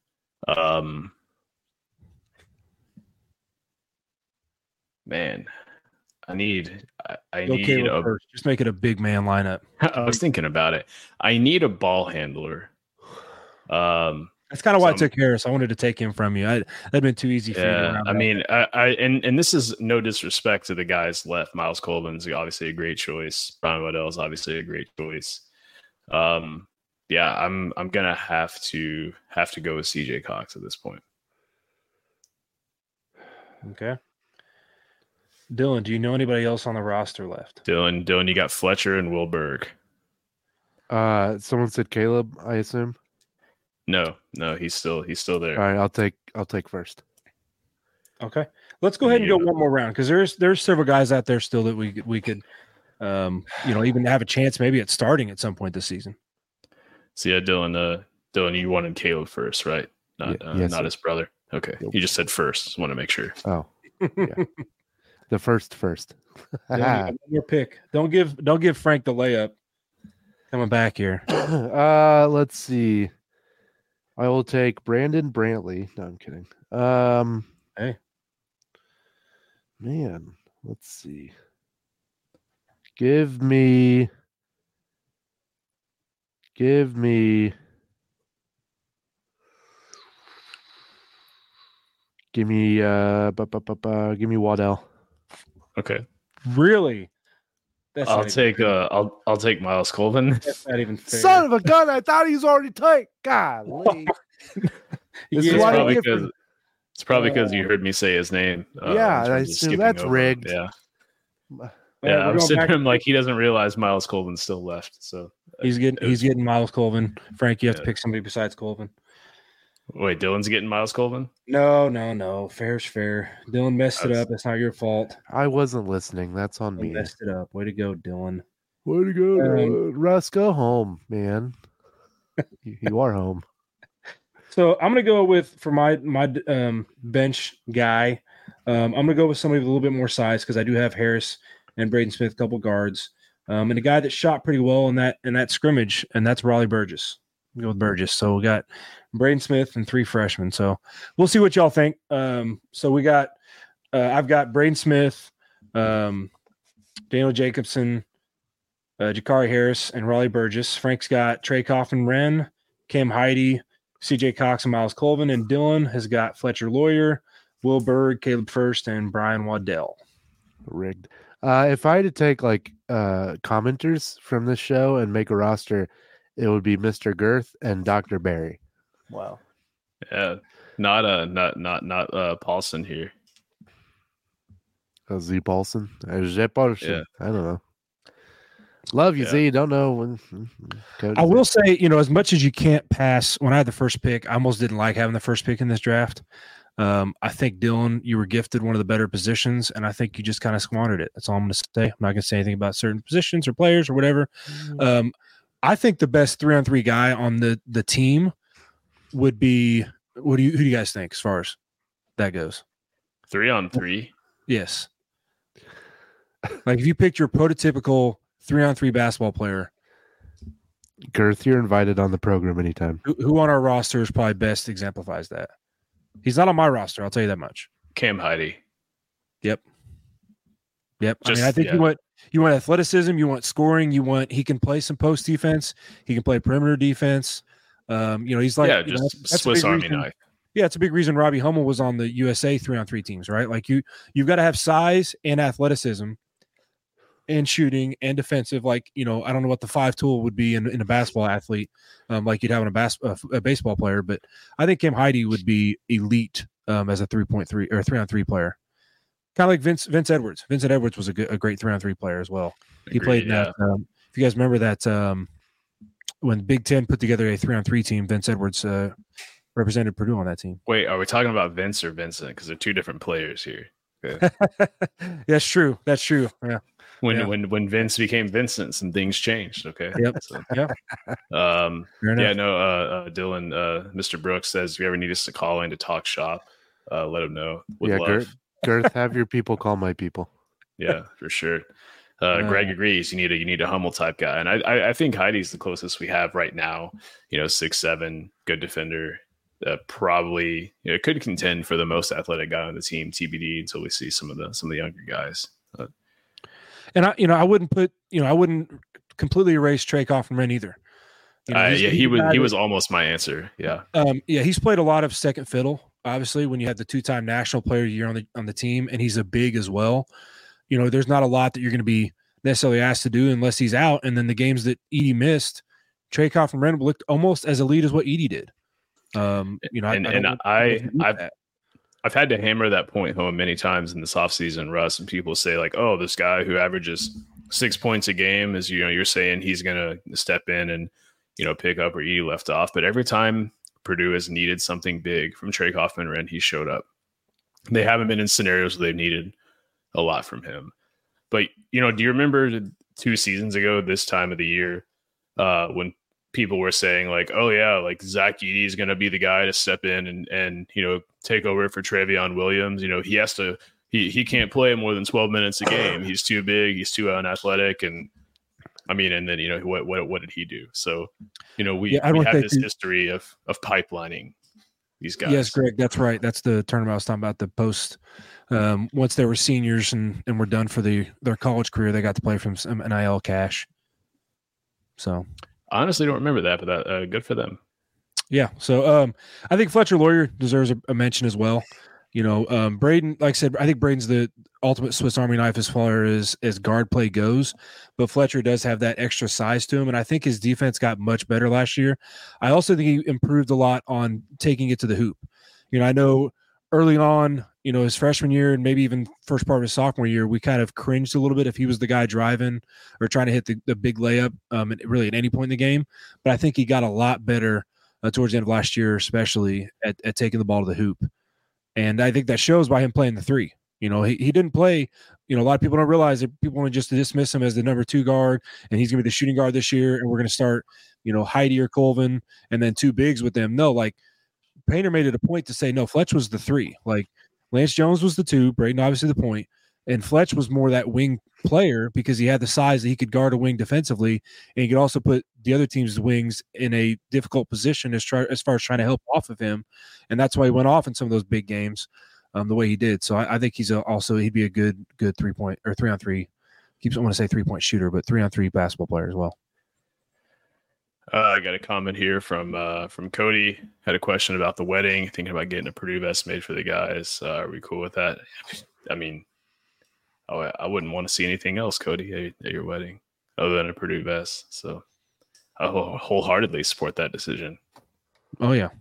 Man, I need first. Just make it a big man lineup. I was thinking about it. I need a ball handler. That's kind of why I took Harris. I wanted to take him from you. That'd been too easy for you. I mean, and this is no disrespect to the guys left. Miles Colvin's obviously a great choice. Brian Waddell's obviously a great choice. Yeah, I'm gonna have to go with CJ Cox at this point. Okay. Dylan, do you know anybody else on the roster left? Dylan, you got Fletcher and Will Berg. Someone said Caleb, I assume. No, he's still there. All right, I'll take first. Okay, let's go ahead and go one more round because there's several guys out there still that we could, even have a chance maybe at starting at some point this season. So yeah, Dylan, you wanted Caleb first, right? Not his brother. Okay, you just said first. Just want to make sure. Oh, yeah. The first. One more pick. Don't give Frank the layup. Coming back here. Let's see. I will take Brandon Brantley. No, I'm kidding. Hey. Man, let's see. Give me Waddell. Okay. Really? I'll take Miles Colvin. That's not even fair. Son of a gun! I thought he was already taken. God, it's probably because you heard me say his name. I assume that's rigged. Yeah. I'm sitting him like he doesn't realize Miles Colvin's still left. So he's getting Miles Colvin. Frank, you have to pick somebody besides Colvin. Wait, Dylan's getting Miles Colvin? No. Fair's fair. Dylan messed it up. It's not your fault. I wasn't listening. That's on me. Messed it up. Way to go, Dylan. Way to go, Russ. Go home, man. You are home. So I'm gonna go for my bench guy. I'm gonna go with somebody with a little bit more size because I do have Harris and Braden Smith, a couple guards, and a guy that shot pretty well in that scrimmage, and that's Raleigh Burgess. Go with Burgess. So we got Braden Smith and 3 freshmen. So we'll see what y'all think. So we got I've got Braden Smith, Daniel Jacobson, Ja'Carr Harris, and Raleigh Burgess. Frank's got Trey Coffin-Wren, Cam Heide, CJ Cox, and Miles Colvin. And Dylan has got Fletcher Lawyer, Will Berg, Caleb First, and Brian Waddell. Rigged. If I had to take commenters from this show and make a roster, it would be Mr. Girth and Dr. Barry. Wow. Yeah. Not Paulson here. Z Paulson? Z Paulson. Yeah. I don't know. Love you, Z. Don't know when. I will say, as much as you can't pass, when I had the first pick, I almost didn't like having the first pick in this draft. I think, Dylan, you were gifted one of the better positions, and I think you just kind of squandered it. That's all I'm going to say. I'm not going to say anything about certain positions or players or whatever. I think the best 3-on-3 guy on the team would be who do you guys think as far as that goes? 3-on-3? Yes. Like if you picked your prototypical 3-on-3 basketball player. Girth, you're invited on the program anytime. Who on our roster is probably best exemplifies that? He's not on my roster, I'll tell you that much. Cam Heide. Yep. I think you want athleticism, you want scoring, he can play some post defense, he can play perimeter defense. He's like Swiss Army knife. Yeah, it's a big reason Robbie Hummel was on the USA 3-on-3 teams, right? Like you've got to have size and athleticism and shooting and defensive. Like, I don't know what the 5 tool would be in a basketball athlete, like you'd have in a baseball player, but I think Cam Heide would be elite as a 3.3 or 3-on-3 player. Kind of like Vince Edwards. Vincent Edwards was a great 3-on-3 player as well. He played in that. If you guys remember that when Big Ten put together a 3-on-3 team, Vince Edwards represented Purdue on that team. Wait, are we talking about Vince or Vincent? Because they're two different players here. Okay. That's true. Yeah. When Vince became Vincent, some things changed. Okay. Yep. So, Yep. Dylan, Mr. Brooks says if you ever need us to call in to talk shop, let him know. Would love. Girth, have your people call my people. Yeah, for sure. Greg agrees. You need a Hummel type guy, and I think Heidi's the closest we have right now. 6'7", good defender. Probably could contend for the most athletic guy on the team. TBD until we see some of the younger guys. And I wouldn't completely erase Trey Kaufman either. He was almost my answer. Yeah. He's played a lot of second fiddle. Obviously, when you have the 2-time national player of the year on the team, and he's a big as well. There's not a lot that you're going to be necessarily asked to do unless he's out. And then the games that Edey missed, Trey Kaufman looked almost as elite as what Edey did. I've had to hammer that point home many times in this offseason, Russ, and people say like, oh, this guy who averages 6 points a game is, you're saying he's going to step in and, pick up where Edey left off. But every time Purdue has needed something big from Trey Kaufman, he showed up. They haven't been in scenarios where they've needed a lot from him. But, do you remember 2 seasons ago, this time of the year, when people were saying like, oh yeah, like Zach Edey is going to be the guy to step in and take over for Travion Williams. He has to, he can't play more than 12 minutes a game. He's too big. He's too unathletic. And then, what did he do? So, we have this history of pipelining these guys. Yes, Greg, that's right. That's the tournament I was talking about, the post, once they were seniors and were done for their college career, they got to play from some NIL cash. So I honestly don't remember that, but good for them. Yeah. So I think Fletcher Loyer deserves a mention as well. Braden, like I said, I think Braden's the ultimate Swiss Army knife as far as guard play goes, but Fletcher does have that extra size to him, and I think his defense got much better last year. I also think he improved a lot on taking it to the hoop. I know early on, his freshman year and maybe even first part of his sophomore year, we kind of cringed a little bit if he was the guy driving or trying to hit the big layup really at any point in the game. But I think he got a lot better towards the end of last year, especially at taking the ball to the hoop. And I think that shows by him playing the 3. He didn't play, a lot of people don't realize that people want to just dismiss him as the number 2 guard, and he's going to be the shooting guard this year, and we're going to start, Heidi or Colvin and then 2 bigs with them. No, like Painter made it a point to say, no, Fletch was the 3. Like Lance Jones was the 2, Braden obviously the point, and Fletch was more that wing player because he had the size that he could guard a wing defensively, and he could also put the other team's wings in a difficult position as far as trying to help off of him, and that's why he went off in some of those big games the way he did. So I think he'd be a good 3-point or 3-on-3. I want to say 3-point shooter, but 3-on-3 basketball player as well. I got a comment here from Cody. Had a question about the wedding, thinking about getting a Purdue vest made for the guys. Are we cool with that? I mean, I wouldn't want to see anything else, Cody, at your wedding other than a Purdue vest. So I wholeheartedly support that decision. Oh, yeah.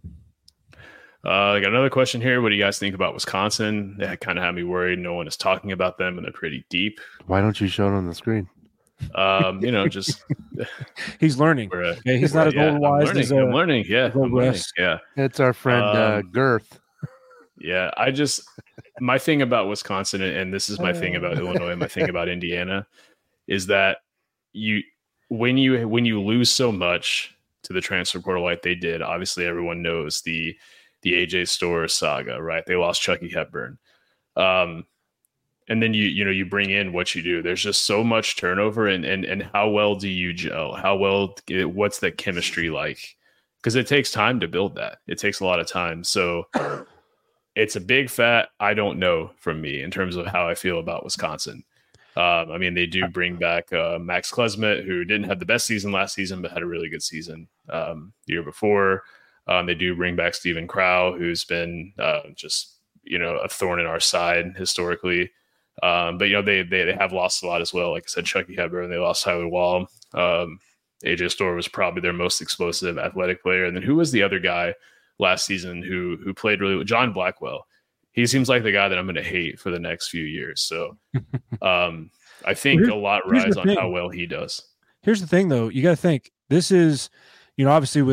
I got another question here. What do you guys think about Wisconsin? That kind of had me worried. No one is talking about them, and they're pretty deep. Why don't you show it on the screen? Just he's learning. He's not as old and wise as I'm learning. Yeah, I'm learning. Yeah. It's our friend Girth. Yeah, my thing about Wisconsin, and this is my thing about Illinois, my thing about Indiana, is that when you lose so much to the transfer portal like they did, obviously everyone knows the AJ Storr saga, right? They lost Chucky Hepburn. And then you bring in what you do. There's just so much turnover, and how well do you gel? What's the chemistry like? Because it takes time to build that. It takes a lot of time. So it's a big fat I don't know from me in terms of how I feel about Wisconsin. They do bring back Max Klesmet, who didn't have the best season last season, but had a really good season the year before. They do bring back Stephen Crow, who's been just a thorn in our side historically. But they have lost a lot as well. Like I said, Chucky Hepburn, they lost Tyler Wall. AJ Storr was probably their most explosive athletic player. And then who was the other guy last season who played really well? John Blackwell. He seems like the guy that I'm going to hate for the next few years. So I think a lot rides on how well he does. Here's the thing, though. You got to think this is, obviously with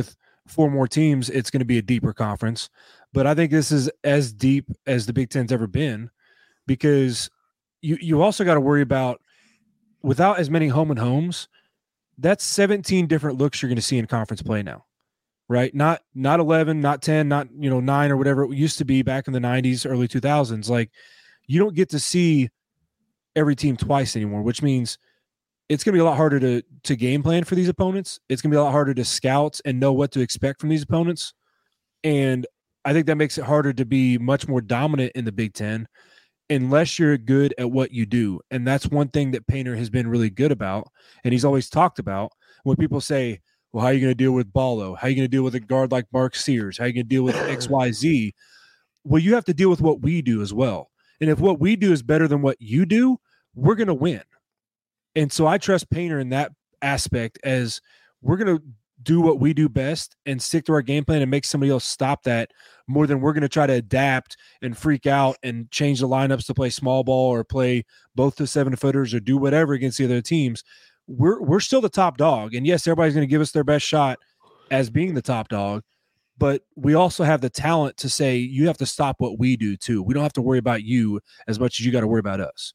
4 more teams, it's going to be a deeper conference. But I think this is as deep as the Big Ten's ever been, because you also got to worry about, without as many home and homes, that's 17 different looks you're going to see in conference play now, right? Not 11, not 10, not 9 or whatever it used to be back in the 90s, early 2000s. Like, you don't get to see every team twice anymore, which means it's going to be a lot harder to game plan for these opponents. It's going to be a lot harder to scout and know what to expect from these opponents. And I think that makes it harder to be much more dominant in the Big Ten unless you're good at what you do. And that's one thing that Painter has been really good about. And he's always talked about when people say, well, how are you going to deal with Ballo? How are you going to deal with a guard like Mark Sears? How are you going to deal with XYZ? Well, you have to deal with what we do as well. And if what we do is better than what you do, we're going to win. And so I trust Painter in that aspect, as we're going to do what we do best and stick to our game plan and make somebody else stop that, more than we're going to try to adapt and freak out and change the lineups to play small ball or play both the 7-footers or do whatever against the other teams. We're still the top dog. And yes, everybody's going to give us their best shot as being the top dog, but we also have the talent to say, you have to stop what we do too. We don't have to worry about you as much as you got to worry about us.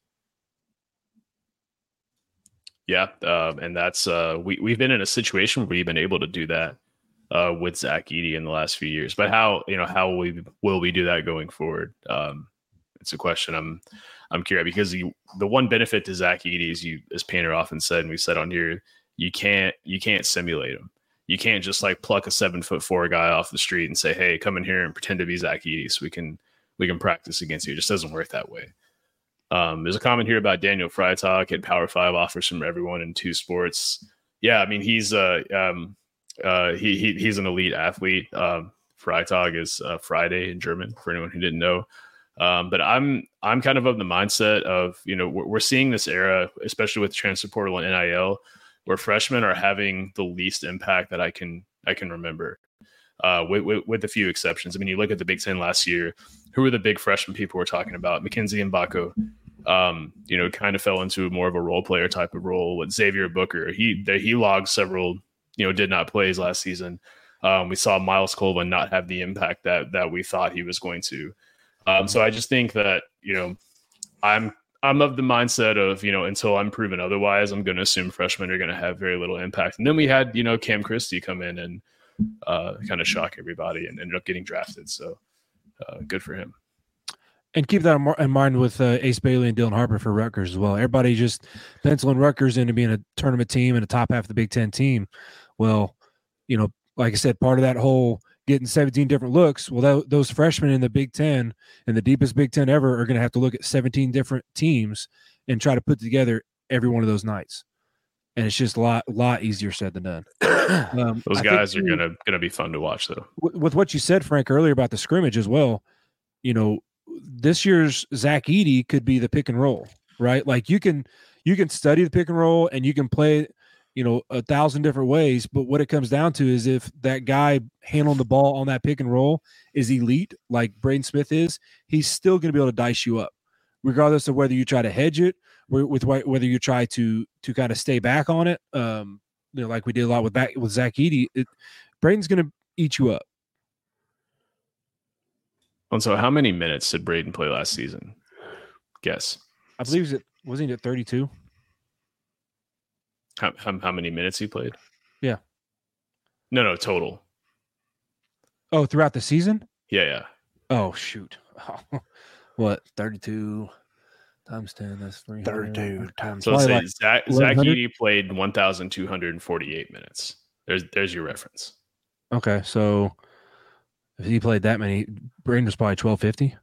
Yeah, and that's we've been in a situation where we've been able to do that with Zach Edey in the last few years. But how will we do that going forward? It's a question I'm curious, because the one benefit to Zach Edey is, as Painter often said, and we said on here, you can't simulate him. You can't just like pluck a 7'4" guy off the street and say, hey, come in here and pretend to be Zach Edey so we can practice against you. It just doesn't work that way. There's a comment here about Daniel Freitag and Power 5 offers from everyone in 2 sports. Yeah, I mean, he's an elite athlete. Freitag is Friday in German, for anyone who didn't know. But I'm kind of the mindset of, we're seeing this era, especially with transfer portal and NIL, where freshmen are having the least impact that I can remember, with a few exceptions. I mean, you look at the Big Ten last year, who were the big freshman people we're talking about? Mackenzie Mbako, kind of fell into more of a role player type of role. With Xavier Booker, he logged several, did not plays last season. We saw Miles Colvin not have the impact that we thought he was going to. So I just think that, I'm of the mindset of, until I'm proven otherwise, I'm going to assume freshmen are going to have very little impact. And then we had, Cam Christie come in and kind of shock everybody and ended up getting drafted. So good for him. And keep that in mind with Ace Bailey and Dylan Harper for Rutgers as well. Everybody just penciling Rutgers into being a tournament team and a top half of the Big Ten team. Well, like I said, part of that whole getting 17 different looks, well, those freshmen in the Big Ten, and the deepest Big Ten ever, are going to have to look at 17 different teams and try to put together every one of those nights. And it's just a lot easier said than done. Those guys are gonna be fun to watch, though. With what you said, Frank, earlier about the scrimmage as well, this year's Zach Edey could be the pick and roll, right? Like you can study the pick and roll and you can play, 1,000 different ways. But what it comes down to is, if that guy handling the ball on that pick and roll is elite, like Braden Smith is, he's still going to be able to dice you up, regardless of whether you try to hedge it, with whether you try to kind of stay back on it. Like we did a lot with Zach Edey, Braden's going to eat you up. And so how many minutes did Braden play last season? Guess. I believe wasn't he at 32? How many minutes he played? Yeah. No, total. Oh, throughout the season? Yeah. Oh, shoot. What, 32 times 10? That's 300. 32 times. So let's say like Zach Edey played 1,248 minutes. There's your reference. Okay, so if he played that many, Braden was probably 1,250.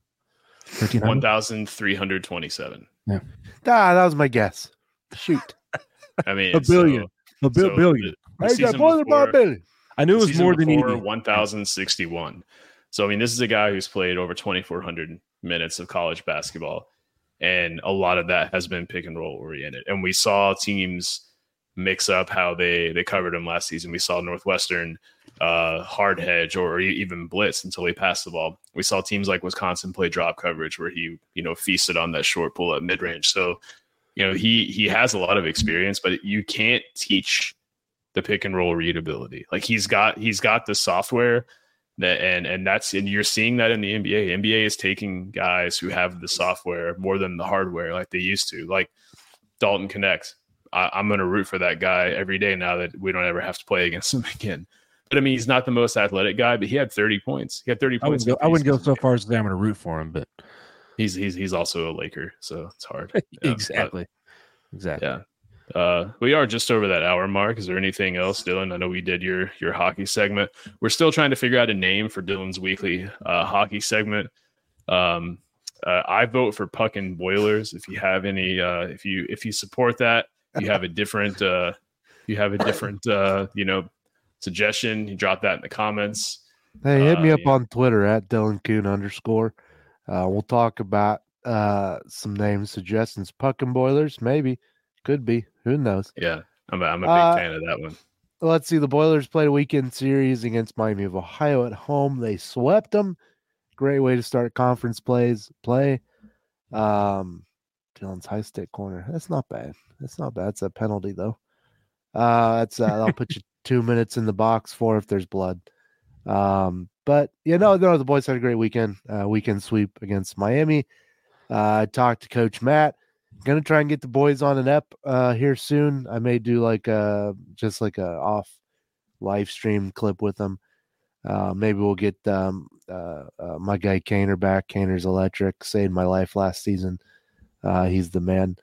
1,327. Yeah. That was my guess. Shoot. I mean, a billion. Billion. I got more than $1 billion. I knew it was more than 1,061. So, I mean, this is a guy who's played over 2,400 minutes of college basketball, and a lot of that has been pick and roll oriented. And we saw teams mix up how they covered him last season. We saw Northwestern hard hedge or even blitz until he passed the ball. We saw teams like Wisconsin play drop coverage where he, feasted on that short pull up mid range. So, he has a lot of experience, but you can't teach the pick and roll readability. Like he's got the software that, and you're seeing that in the NBA. NBA is taking guys who have the software more than the hardware like they used to. Like Dalton Connect. I'm going to root for that guy every day now that we don't ever have to play against him again. But I mean, he's not the most athletic guy, but he had 30 points. He had 30 points. I wouldn't go so far as to say I'm going to root for him, but he's also a Laker, so it's hard. Exactly. Yeah. We are just over that hour mark. Is there anything else, Dylan? I know we did your hockey segment. We're still trying to figure out a name for Dylan's weekly hockey segment. I vote for Puck and Boilers. If you have any, if you support that, you have a different, suggestion, you drop that in the comments. Hey, hit me up on Twitter at DylanCoon_. We'll talk about some name suggestions. Puck and Boilers, maybe. Could be. Who knows? Yeah, I'm a big fan of that one. Let's see. The Boilers played a weekend series against Miami of Ohio at home. They swept them. Great way to start conference play. Dylan's high stick corner. That's not bad. It's a penalty, though. I'll put you 2 minutes in the box for if there's blood. But the boys had a great weekend. Weekend sweep against Miami. I talked to Coach Matt. Gonna try and get the boys on an ep here soon. I may do just like a off live stream clip with them. Maybe we'll get my guy Kaner back. Kaner's Electric, saved my life last season. He's the man.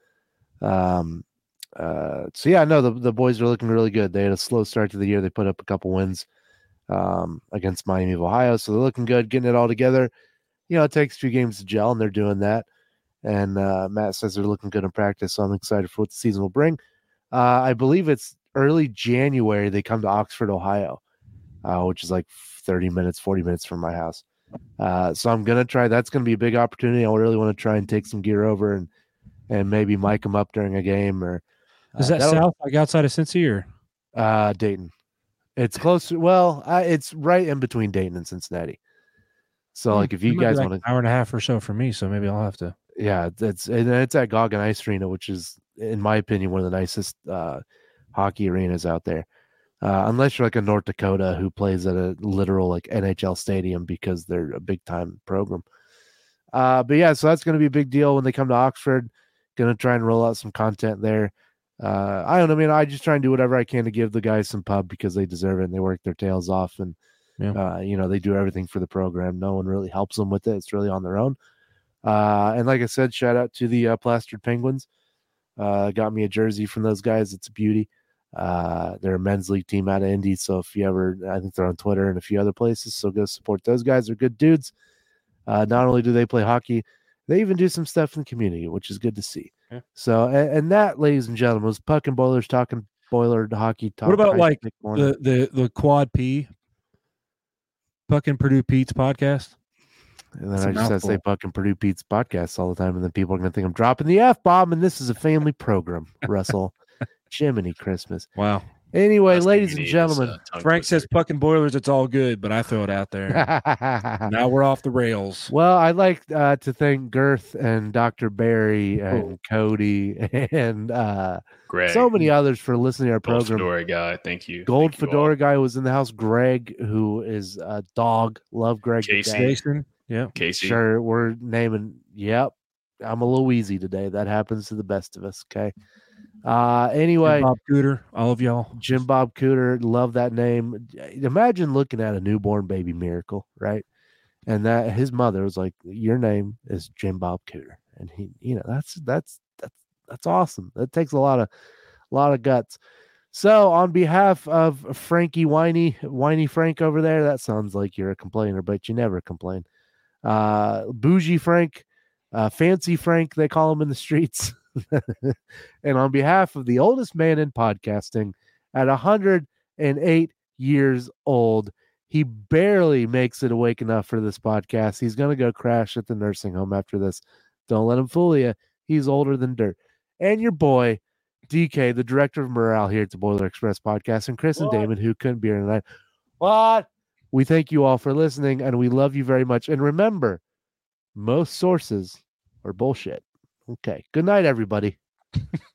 The boys are looking really good. They had a slow start to the year. They put up a couple wins against Miami of Ohio, so they're looking good, getting it all together. It takes a few games to gel, and they're doing that. And Matt says they're looking good in practice, so I'm excited for what the season will bring. I believe it's early January they come to Oxford, Ohio, which is like 40 minutes from my house. So I'm going to try. That's going to be a big opportunity. I really want to try and take some gear over and maybe mic them up during a game. Or is that south, like outside of Cincy, or Dayton? It's close. Well, it's right in between Dayton and Cincinnati. So like if you guys want an hour and a half or so for me, so maybe I'll have to. Yeah, it's at Goggin Ice Arena, which is, in my opinion, one of the nicest hockey arenas out there. Unless you're like a North Dakota who plays at a literal like NHL stadium because they're a big time program. But yeah, so that's going to be a big deal when they come to Oxford. Going to try and roll out some content there. I don't know. I mean, I just try and do whatever I can to give the guys some pub because they deserve it and they work their tails off and they do everything for the program. No one really helps them with it. It's really on their own. And like I said, shout out to the Plastered Penguins. Got me a jersey from those guys. It's a beauty. They're a men's league team out of Indy. So if you ever, I think they're on Twitter and a few other places. So go support those guys. They're good dudes. Not only do they play hockey, they even do some stuff in the community, which is good to see. Yeah. So, and that, ladies and gentlemen, was Puck and Boilers talking Boiler hockey. What about like the Quad P, Puck and Purdue Pete's podcast? And then I just say Puck and Purdue Pete's podcast all the time, and then people are going to think I'm dropping the F-bomb, and this is a family program, Russell. Jiminy Christmas. Wow. Anyway, ladies and gentlemen. Frank says Puck and Boilers, it's all good, but I throw it out there. Now we're off the rails. Well, I'd like to thank Girth and Dr. Barry and Cody and Greg. So many others for listening to our Gold program. Fedora guy, thank you. Gold Fedora guy was in the house. Greg, who is a dog. Love Greg. Jason. Yeah. Casey. Sure, we're naming. Yep. I'm a little wheezy today. That happens to the best of us. Okay. Anyway, Jim Bob Cooter, all of y'all. Jim Bob Cooter, love that name. Imagine looking at a newborn baby miracle, right? And that his mother was like, "Your name is Jim Bob Cooter," and he, that's awesome. That takes a lot of guts. So, on behalf of Frankie Whiny Frank over there, that sounds like you're a complainer, but you never complain. Bougie Frank, Fancy Frank, they call him in the streets. And on behalf of the oldest man in podcasting at 108 years old, he barely makes it awake enough for this podcast. He's going to go crash at the nursing home after this. Don't let him fool you. He's older than dirt. And your boy, DK, the director of morale here at the Boiler Express podcast, and Chris and Damon, who couldn't be here tonight. What? We thank you all for listening, and we love you very much. And remember, most sources are bullshit. Okay. Good night, everybody.